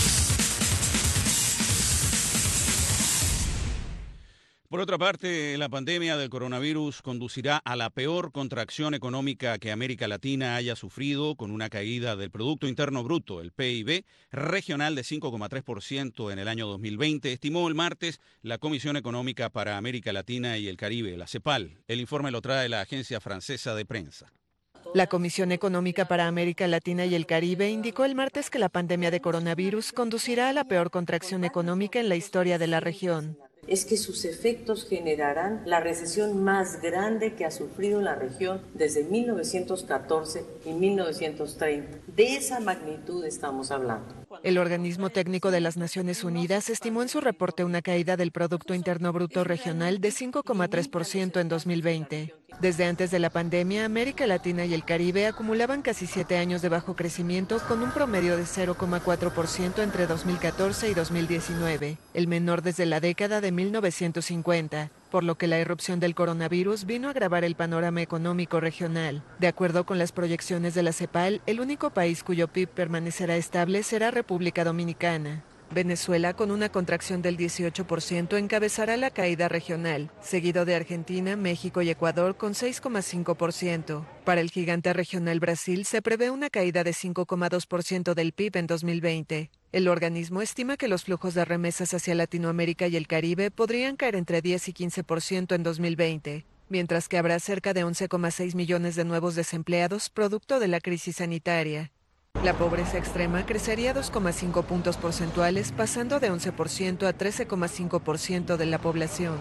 Por otra parte, la pandemia del coronavirus conducirá a la peor contracción económica que América Latina haya sufrido, con una caída del Producto Interno Bruto, el P I B, regional de cinco coma tres por ciento en el año dos mil veinte, estimó el martes la Comisión Económica para América Latina y el Caribe, la CEPAL. El informe lo trae la agencia francesa de prensa. La Comisión Económica para América Latina y el Caribe indicó el martes que la pandemia de coronavirus conducirá a la peor contracción económica en la historia de la región. Es que sus efectos generarán la recesión más grande que ha sufrido la región desde mil novecientos catorce y mil novecientos treinta. De esa magnitud estamos hablando. El organismo técnico de las Naciones Unidas estimó en su reporte una caída del Producto Interno Bruto regional de cinco coma tres por ciento en dos mil veinte. Desde antes de la pandemia, América Latina y el Caribe acumulaban casi siete años de bajo crecimiento con un promedio de cero coma cuatro por ciento entre dos mil catorce y dos mil diecinueve, el menor desde la década de mil novecientos cincuenta, por lo que la irrupción del coronavirus vino a agravar el panorama económico regional. De acuerdo con las proyecciones de la CEPAL, el único país cuyo P I B permanecerá estable será República Dominicana. Venezuela, con una contracción del dieciocho por ciento, encabezará la caída regional, seguido de Argentina, México y Ecuador con seis coma cinco por ciento. Para el gigante regional Brasil se prevé una caída de cinco coma dos por ciento del P I B en dos mil veinte. El organismo estima que los flujos de remesas hacia Latinoamérica y el Caribe podrían caer entre diez y quince por ciento en dos mil veinte, mientras que habrá cerca de once coma seis millones de nuevos desempleados producto de la crisis sanitaria. La pobreza extrema crecería dos coma cinco puntos porcentuales, pasando de once por ciento a trece coma cinco por ciento de la población.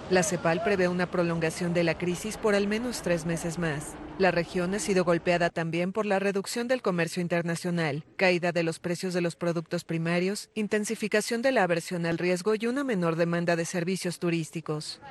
La CEPAL prevé una prolongación de la crisis por al menos tres meses más. La región ha sido golpeada también por la reducción del comercio internacional, caída de los precios de los productos primarios, intensificación de la aversión al riesgo y una menor demanda de servicios turísticos.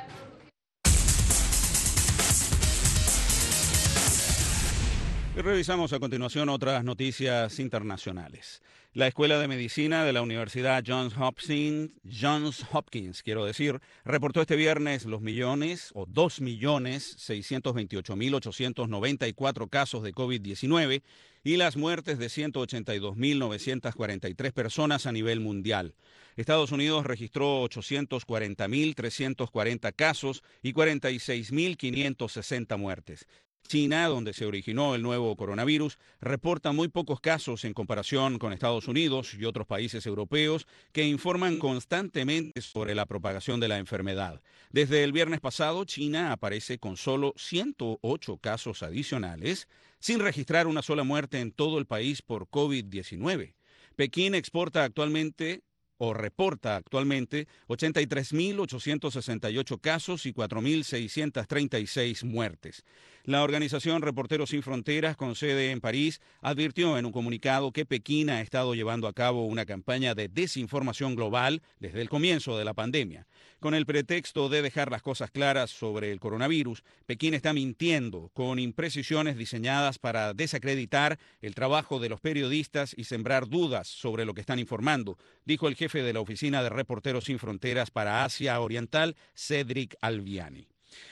Y revisamos a continuación otras noticias internacionales. La Escuela de Medicina de la Universidad Johns Hopkins, Johns Hopkins, quiero decir, reportó este viernes los millones o dos millones seiscientos veintiocho mil ochocientos noventa y cuatro casos de COVID diecinueve y las muertes de ciento ochenta y dos mil novecientas cuarenta y tres personas a nivel mundial. Estados Unidos registró ochocientos cuarenta mil trescientos cuarenta casos y cuarenta y seis mil quinientas sesenta muertes. China, donde se originó el nuevo coronavirus, reporta muy pocos casos en comparación con Estados Unidos y otros países europeos que informan constantemente sobre la propagación de la enfermedad. Desde el viernes pasado, China aparece con solo ciento ocho casos adicionales, sin registrar una sola muerte en todo el país por COVID diecinueve. Pekín exporta actualmente o reporta actualmente ochenta y tres mil ochocientos sesenta y ocho casos y cuatro mil seiscientas treinta y seis muertes. La organización Reporteros Sin Fronteras, con sede en París, advirtió en un comunicado que Pekín ha estado llevando a cabo una campaña de desinformación global desde el comienzo de la pandemia. Con el pretexto de dejar las cosas claras sobre el coronavirus, Pekín está mintiendo con imprecisiones diseñadas para desacreditar el trabajo de los periodistas y sembrar dudas sobre lo que están informando, dijo el jefe de la Oficina de Reporteros Sin Fronteras para Asia Oriental, Cedric Alviani.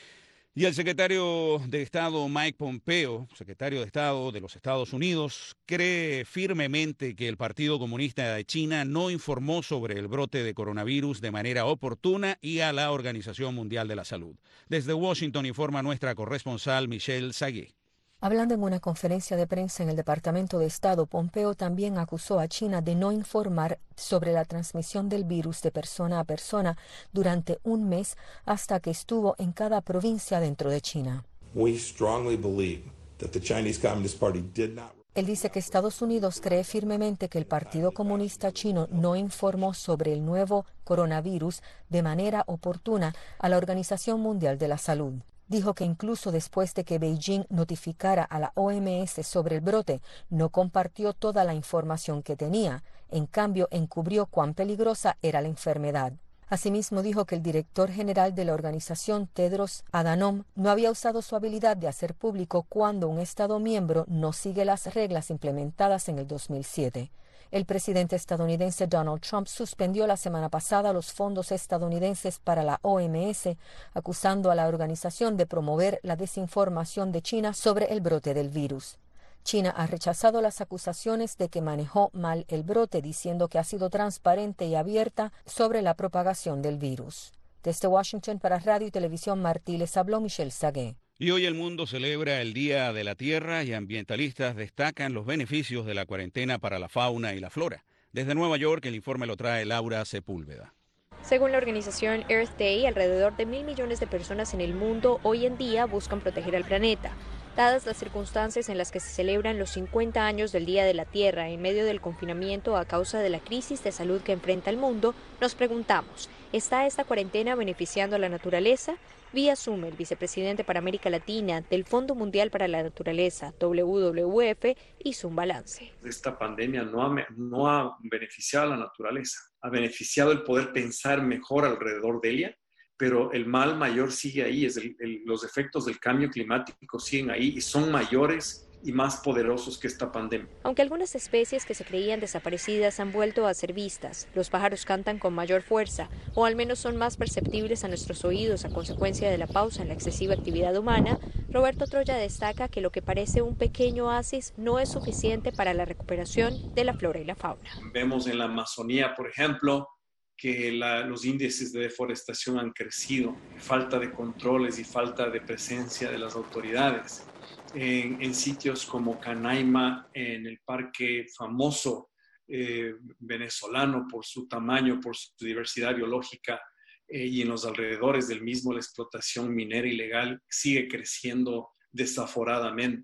Y el secretario de Estado Mike Pompeo, secretario de Estado de los Estados Unidos, cree firmemente que el Partido Comunista de China no informó sobre el brote de coronavirus de manera oportuna y a la Organización Mundial de la Salud. Desde Washington informa nuestra corresponsal Michelle Sagué. Hablando en una conferencia de prensa en el Departamento de Estado, Pompeo también acusó a China de no informar sobre la transmisión del virus de persona a persona durante un mes hasta que estuvo en cada provincia dentro de China. We strongly believe that the Chinese Communist Party did not... Él dice que Estados Unidos cree firmemente que el Partido Comunista Chino no informó sobre el nuevo coronavirus de manera oportuna a la Organización Mundial de la Salud. Dijo que incluso después de que Beijing notificara a la O M S sobre el brote, no compartió toda la información que tenía. En cambio, encubrió cuán peligrosa era la enfermedad. Asimismo, dijo que el director general de la organización, Tedros Adhanom, no había usado su habilidad de hacer público cuando un Estado miembro no sigue las reglas implementadas en el dos mil siete. El presidente estadounidense Donald Trump suspendió la semana pasada los fondos estadounidenses para la O M S, acusando a la organización de promover la desinformación de China sobre el brote del virus. China ha rechazado las acusaciones de que manejó mal el brote, diciendo que ha sido transparente y abierta sobre la propagación del virus. Desde Washington para Radio y Televisión Martí les habló Michelle Sagué. Y hoy el mundo celebra el Día de la Tierra y ambientalistas destacan los beneficios de la cuarentena para la fauna y la flora. Desde Nueva York, el informe lo trae Laura Sepúlveda. Según la organización Earth Day, alrededor de mil millones de personas en el mundo hoy en día buscan proteger al planeta. Dadas las circunstancias en las que se celebran los cincuenta años del Día de la Tierra en medio del confinamiento a causa de la crisis de salud que enfrenta el mundo, nos preguntamos, ¿está esta cuarentena beneficiando a la naturaleza? Vía Zoom, el vicepresidente para América Latina del Fondo Mundial para la Naturaleza, W W F, hizo un balance. Esta pandemia no ha, no ha beneficiado a la naturaleza, ha beneficiado el poder pensar mejor alrededor de ella, pero el mal mayor sigue ahí, es el, el, los efectos del cambio climático siguen ahí y son mayores y más poderosos que esta pandemia. Aunque algunas especies que se creían desaparecidas han vuelto a ser vistas, los pájaros cantan con mayor fuerza, o al menos son más perceptibles a nuestros oídos a consecuencia de la pausa en la excesiva actividad humana, Roberto Troya destaca que lo que parece un pequeño oasis no es suficiente para la recuperación de la flora y la fauna. Vemos en la Amazonía, por ejemplo, que la, los índices de deforestación han crecido, falta de controles y falta de presencia de las autoridades. En, en sitios como Canaima, en el parque famoso eh, venezolano por su tamaño, por su diversidad biológica, eh, y en los alrededores del mismo la explotación minera ilegal sigue creciendo desaforadamente.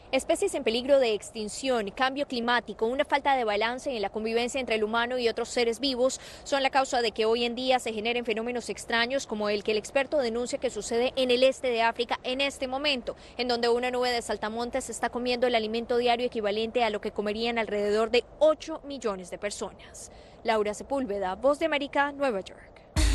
Especies en peligro de extinción, cambio climático, una falta de balance en la convivencia entre el humano y otros seres vivos son la causa de que hoy en día se generen fenómenos extraños como el que el experto denuncia que sucede en el este de África en este momento, en donde una nube de saltamontes está comiendo el alimento diario equivalente a lo que comerían alrededor de ocho millones de personas. Laura Sepúlveda, Voz de América, Nueva York.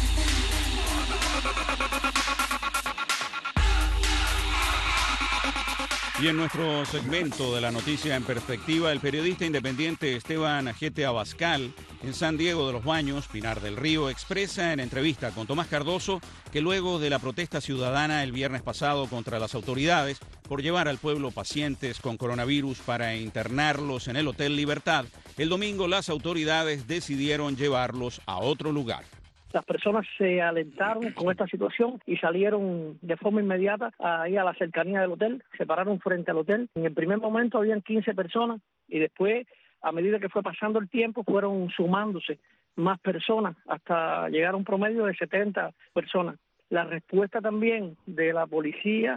Y en nuestro segmento de la noticia en perspectiva, el periodista independiente Esteban Ajete Abascal, en San Diego de los Baños, Pinar del Río, expresa en entrevista con Tomás Cardoso que luego de la protesta ciudadana el viernes pasado contra las autoridades por llevar al pueblo pacientes con coronavirus para internarlos en el Hotel Libertad, el domingo las autoridades decidieron llevarlos a otro lugar. Las personas se alentaron con esta situación y salieron de forma inmediata ahí a la cercanía del hotel, se pararon frente al hotel. En el primer momento habían quince personas y después, a medida que fue pasando el tiempo, fueron sumándose más personas hasta llegar a un promedio de setenta personas. La respuesta también de la policía,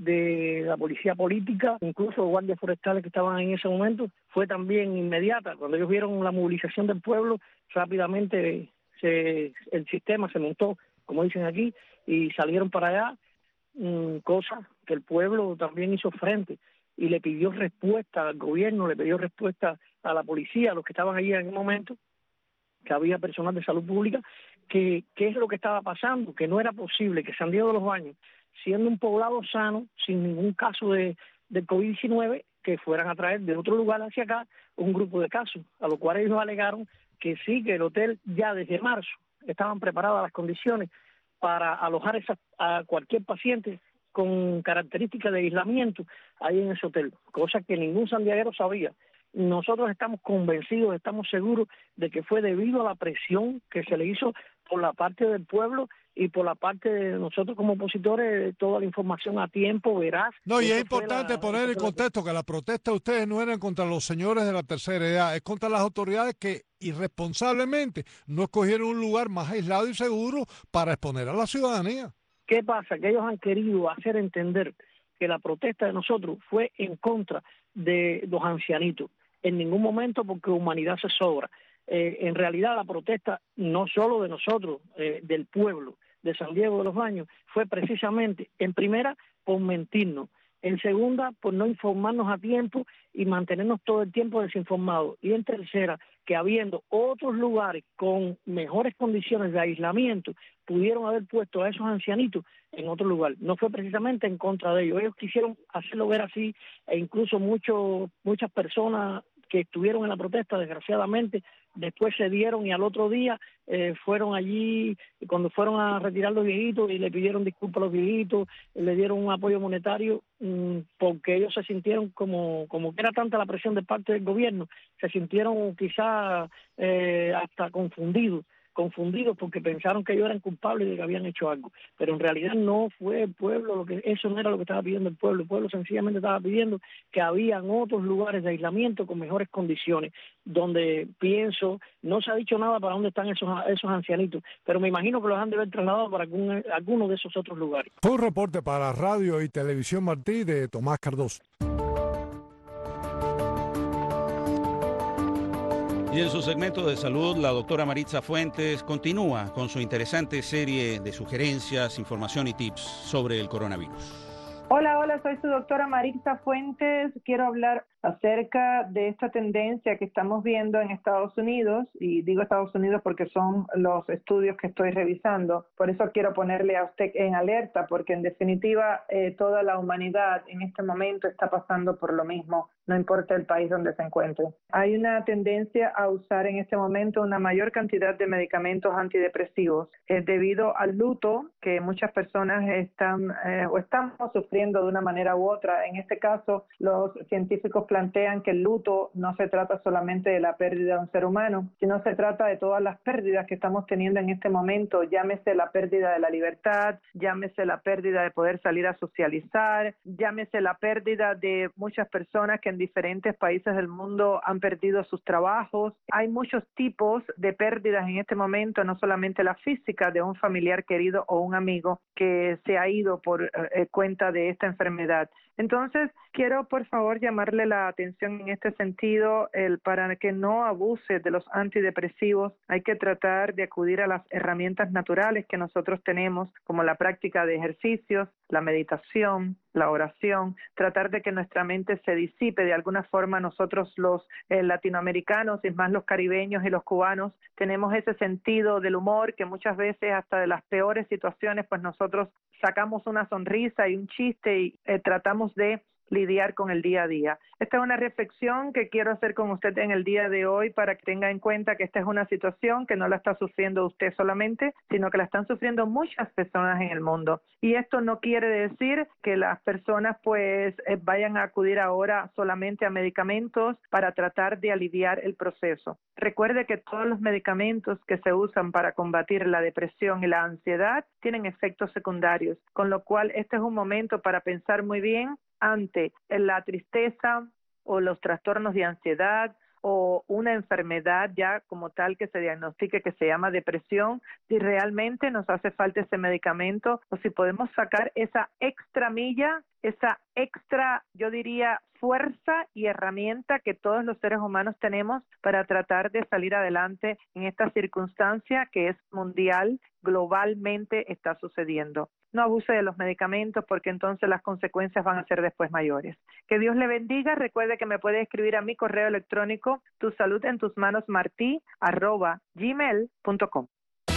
de la policía política, incluso los guardias forestales que estaban en ese momento, fue también inmediata. Cuando ellos vieron la movilización del pueblo, rápidamente Se, el sistema se montó, como dicen aquí, y salieron para allá, mmm, cosa que el pueblo también hizo frente y le pidió respuesta al gobierno, le pidió respuesta a la policía, a los que estaban allí en el momento, que había personal de salud pública, que qué es lo que estaba pasando, que no era posible que San Diego de los Baños, siendo un poblado sano, sin ningún caso de, de COVID diecinueve, que fueran a traer de otro lugar hacia acá un grupo de casos, a lo cual ellos alegaron que sí, que el hotel ya desde marzo estaban preparadas las condiciones para alojar esa, a cualquier paciente con características de aislamiento ahí en ese hotel, cosa que ningún santiaguero sabía. Nosotros estamos convencidos, estamos seguros de que fue debido a la presión que se le hizo por la parte del pueblo y por la parte de nosotros como opositores, toda la información a tiempo, veraz. No, y es importante la, poner en contexto que la protesta de ustedes no eran contra los señores de la tercera edad, es contra las autoridades que irresponsablemente no escogieron un lugar más aislado y seguro para exponer a la ciudadanía. ¿Qué pasa? Que ellos han querido hacer entender que la protesta de nosotros fue en contra de los ancianitos. En ningún momento, porque humanidad se sobra. Eh, en realidad la protesta no solo de nosotros, eh, del pueblo de San Diego de los Baños, fue precisamente, en primera, por mentirnos, en segunda, por no informarnos a tiempo y mantenernos todo el tiempo desinformados, y en tercera, que habiendo otros lugares con mejores condiciones de aislamiento, pudieron haber puesto a esos ancianitos en otro lugar. No fue precisamente en contra de ellos, ellos quisieron hacerlo ver así, e incluso muchos muchas personas que estuvieron en la protesta, desgraciadamente, después se dieron y al otro día eh, fueron allí, cuando fueron a retirar los viejitos y le pidieron disculpas a los viejitos, le dieron un apoyo monetario mmm, porque ellos se sintieron como, como que era tanta la presión de parte del gobierno, se sintieron quizás eh, hasta confundidos. confundidos porque pensaron que ellos eran culpables de que habían hecho algo, pero en realidad no fue el pueblo, lo que eso no era lo que estaba pidiendo el pueblo, el pueblo sencillamente estaba pidiendo que habían otros lugares de aislamiento con mejores condiciones, donde pienso, no se ha dicho nada para dónde están esos, esos ancianitos, pero me imagino que los han de haber trasladado para algún, alguno de esos otros lugares. Fue un reporte para Radio y Televisión Martí de Tomás Cardoso. Y en su segmento de salud, la doctora Maritza Fuentes continúa con su interesante serie de sugerencias, información y tips sobre el coronavirus. Hola, hola, soy su doctora Maritza Fuentes. Quiero hablar acerca de esta tendencia que estamos viendo en Estados Unidos, y digo Estados Unidos porque son los estudios que estoy revisando. Por eso quiero ponerle a usted en alerta, porque en definitiva eh, toda la humanidad en este momento está pasando por lo mismo, no importa el país donde se encuentre. Hay una tendencia a usar en este momento una mayor cantidad de medicamentos antidepresivos eh, debido al luto que muchas personas están eh, o estamos sufriendo de una manera u otra. En este caso, los científicos plantean que el luto no se trata solamente de la pérdida de un ser humano, sino se trata de todas las pérdidas que estamos teniendo en este momento, llámese la pérdida de la libertad, llámese la pérdida de poder salir a socializar, llámese la pérdida de muchas personas que en diferentes países del mundo han perdido sus trabajos. Hay muchos tipos de pérdidas en este momento, no solamente la física de un familiar querido o un amigo que se ha ido por eh, cuenta de esta enfermedad. Entonces, quiero por favor llamarle la atención en este sentido, el, para que no abuse de los antidepresivos. Hay que tratar de acudir a las herramientas naturales que nosotros tenemos, como la práctica de ejercicios, la meditación, la oración, tratar de que nuestra mente se disipe de alguna forma. Nosotros los eh, latinoamericanos y más los caribeños y los cubanos tenemos ese sentido del humor que muchas veces hasta de las peores situaciones pues nosotros sacamos una sonrisa y un chiste y eh, tratamos de lidiar con el día a día. Esta es una reflexión que quiero hacer con usted en el día de hoy para que tenga en cuenta que esta es una situación que no la está sufriendo usted solamente, sino que la están sufriendo muchas personas en el mundo. Y esto no quiere decir que las personas pues eh, vayan a acudir ahora solamente a medicamentos para tratar de aliviar el proceso. Recuerde que todos los medicamentos que se usan para combatir la depresión y la ansiedad tienen efectos secundarios, con lo cual este es un momento para pensar muy bien ante la tristeza o los trastornos de ansiedad o una enfermedad ya como tal que se diagnostique que se llama depresión, si realmente nos hace falta ese medicamento o si podemos sacar esa extra milla, esa extra, yo diría, fuerza y herramienta que todos los seres humanos tenemos para tratar de salir adelante en esta circunstancia que es mundial, globalmente está sucediendo. No abuse de los medicamentos porque entonces las consecuencias van a ser después mayores. Que Dios le bendiga. Recuerde que me puede escribir a mi correo electrónico tu salud en tus manos martí arroba gmail punto com.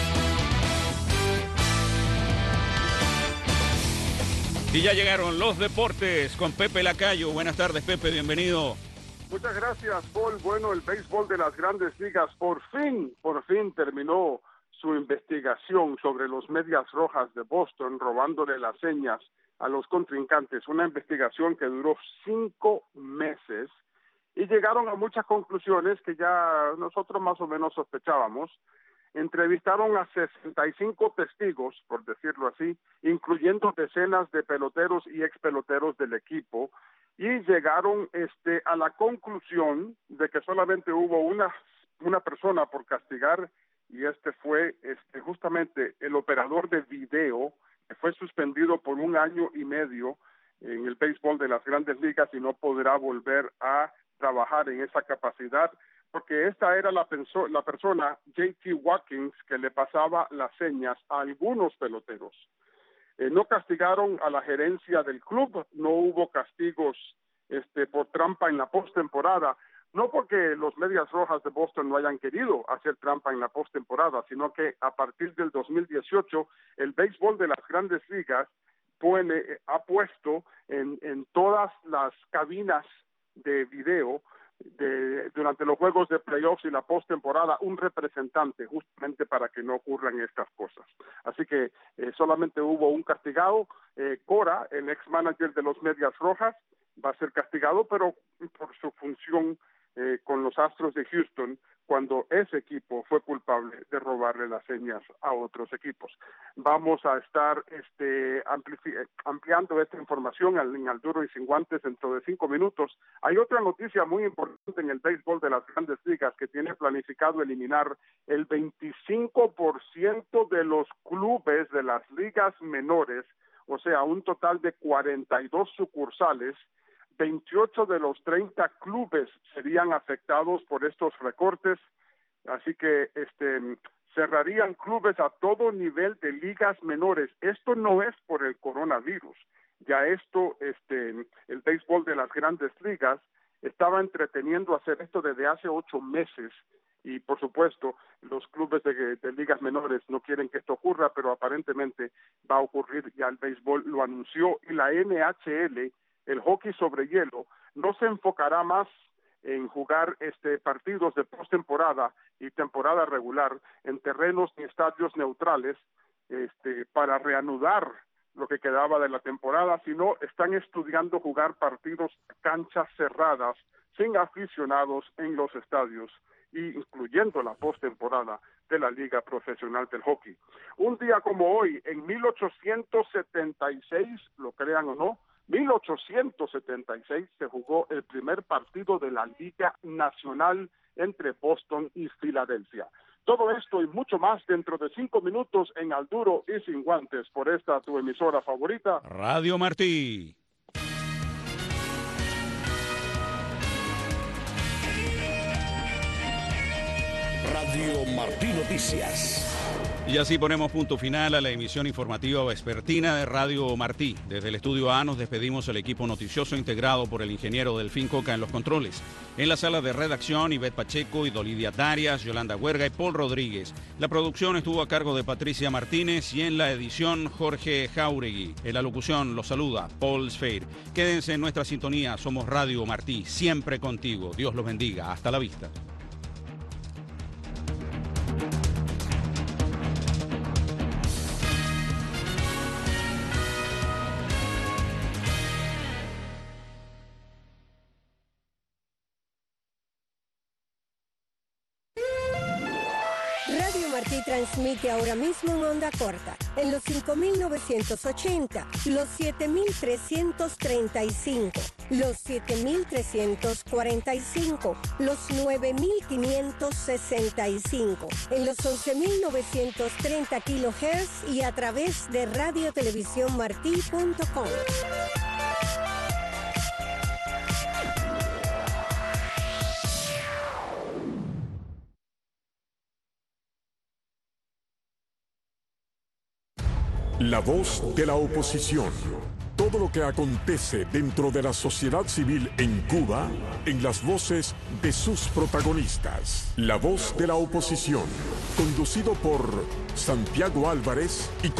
Y ya llegaron los deportes con Pepe Lacayo. Buenas tardes, Pepe, bienvenido. Muchas gracias, Paul. Bueno, el béisbol de las Grandes Ligas por fin, por fin terminó su investigación sobre los Medias Rojas de Boston, robándole las señas a los contrincantes. Una investigación que duró cinco meses y llegaron a muchas conclusiones que ya nosotros más o menos sospechábamos. Entrevistaron a sesenta y cinco testigos, por decirlo así, incluyendo decenas de peloteros y expeloteros del equipo, y llegaron este, a la conclusión de que solamente hubo una, una persona por castigar, y este fue este, justamente el operador de video, que fue suspendido por un año y medio en el béisbol de las Grandes Ligas y no podrá volver a trabajar en esa capacidad, porque esta era la, penso- la persona, J T Watkins, que le pasaba las señas a algunos peloteros. Eh, no castigaron a la gerencia del club, no hubo castigos este, por trampa en la postemporada, no porque los Medias Rojas de Boston no hayan querido hacer trampa en la postemporada, sino que a partir del dos mil dieciocho el béisbol de las Grandes Ligas pone, ha puesto en, en todas las cabinas de video de, durante los juegos de playoffs y la postemporada un representante justamente para que no ocurran estas cosas. Así que eh, solamente hubo un castigado, eh, Cora, el ex manager de los Medias Rojas, va a ser castigado, pero por su función eh, con los Astros de Houston, cuando ese equipo fue culpable de robarle las señas a otros equipos. Vamos a estar este, amplifi- ampliando esta información al, en Al Duro y Sin Guantes dentro de cinco minutos. Hay otra noticia muy importante en el béisbol de las Grandes Ligas que tiene planificado eliminar el veinticinco por ciento de los clubes de las ligas menores, o sea, un total de cuarenta y dos sucursales. veintiocho de los treinta clubes serían afectados por estos recortes, así que este cerrarían clubes a todo nivel de ligas menores. Esto no es por el coronavirus, ya esto, este, el béisbol de las Grandes Ligas estaba entreteniendo hacer esto desde hace ocho meses y por supuesto los clubes de, de ligas menores no quieren que esto ocurra, pero aparentemente va a ocurrir, ya el béisbol lo anunció y la N H L, el hockey sobre hielo, no se enfocará más en jugar este partidos de postemporada y temporada regular en terrenos y estadios neutrales este, para reanudar lo que quedaba de la temporada, sino están estudiando jugar partidos a canchas cerradas, sin aficionados en los estadios, incluyendo la postemporada de la Liga Profesional del Hockey. Un día como hoy, en mil ochocientos setenta y seis, lo crean o no, mil ochocientos setenta y seis se jugó el primer partido de la Liga Nacional entre Boston y Filadelfia. Todo esto y mucho más dentro de cinco minutos en Al Duro y Sin Guantes, por esta tu emisora favorita, Radio Martí. Radio Martí Noticias. Y así ponemos punto final a la emisión informativa vespertina de Radio Martí. Desde el estudio A nos despedimos el equipo noticioso integrado por el ingeniero Delfín Coca en los controles. En la sala de redacción, Ivette Pacheco y Dolidia Darias, Yolanda Huerga y Paul Rodríguez. La producción estuvo a cargo de Patricia Martínez y en la edición Jorge Jauregui. En la locución los saluda Paul Sfeir. Quédense en nuestra sintonía, somos Radio Martí, siempre contigo. Dios los bendiga. Hasta la vista. Transmite ahora mismo en onda corta, en los cinco mil novecientos ochenta, los siete mil trescientos treinta y cinco, los siete mil trescientos cuarenta y cinco, los nueve mil quinientos sesenta y cinco, en los once mil novecientos treinta kilohertz y a través de radio televisión martí punto com. La voz de la oposición. Todo lo que acontece dentro de la sociedad civil en Cuba, en las voces de sus protagonistas. La voz de la oposición, conducido por Santiago Álvarez y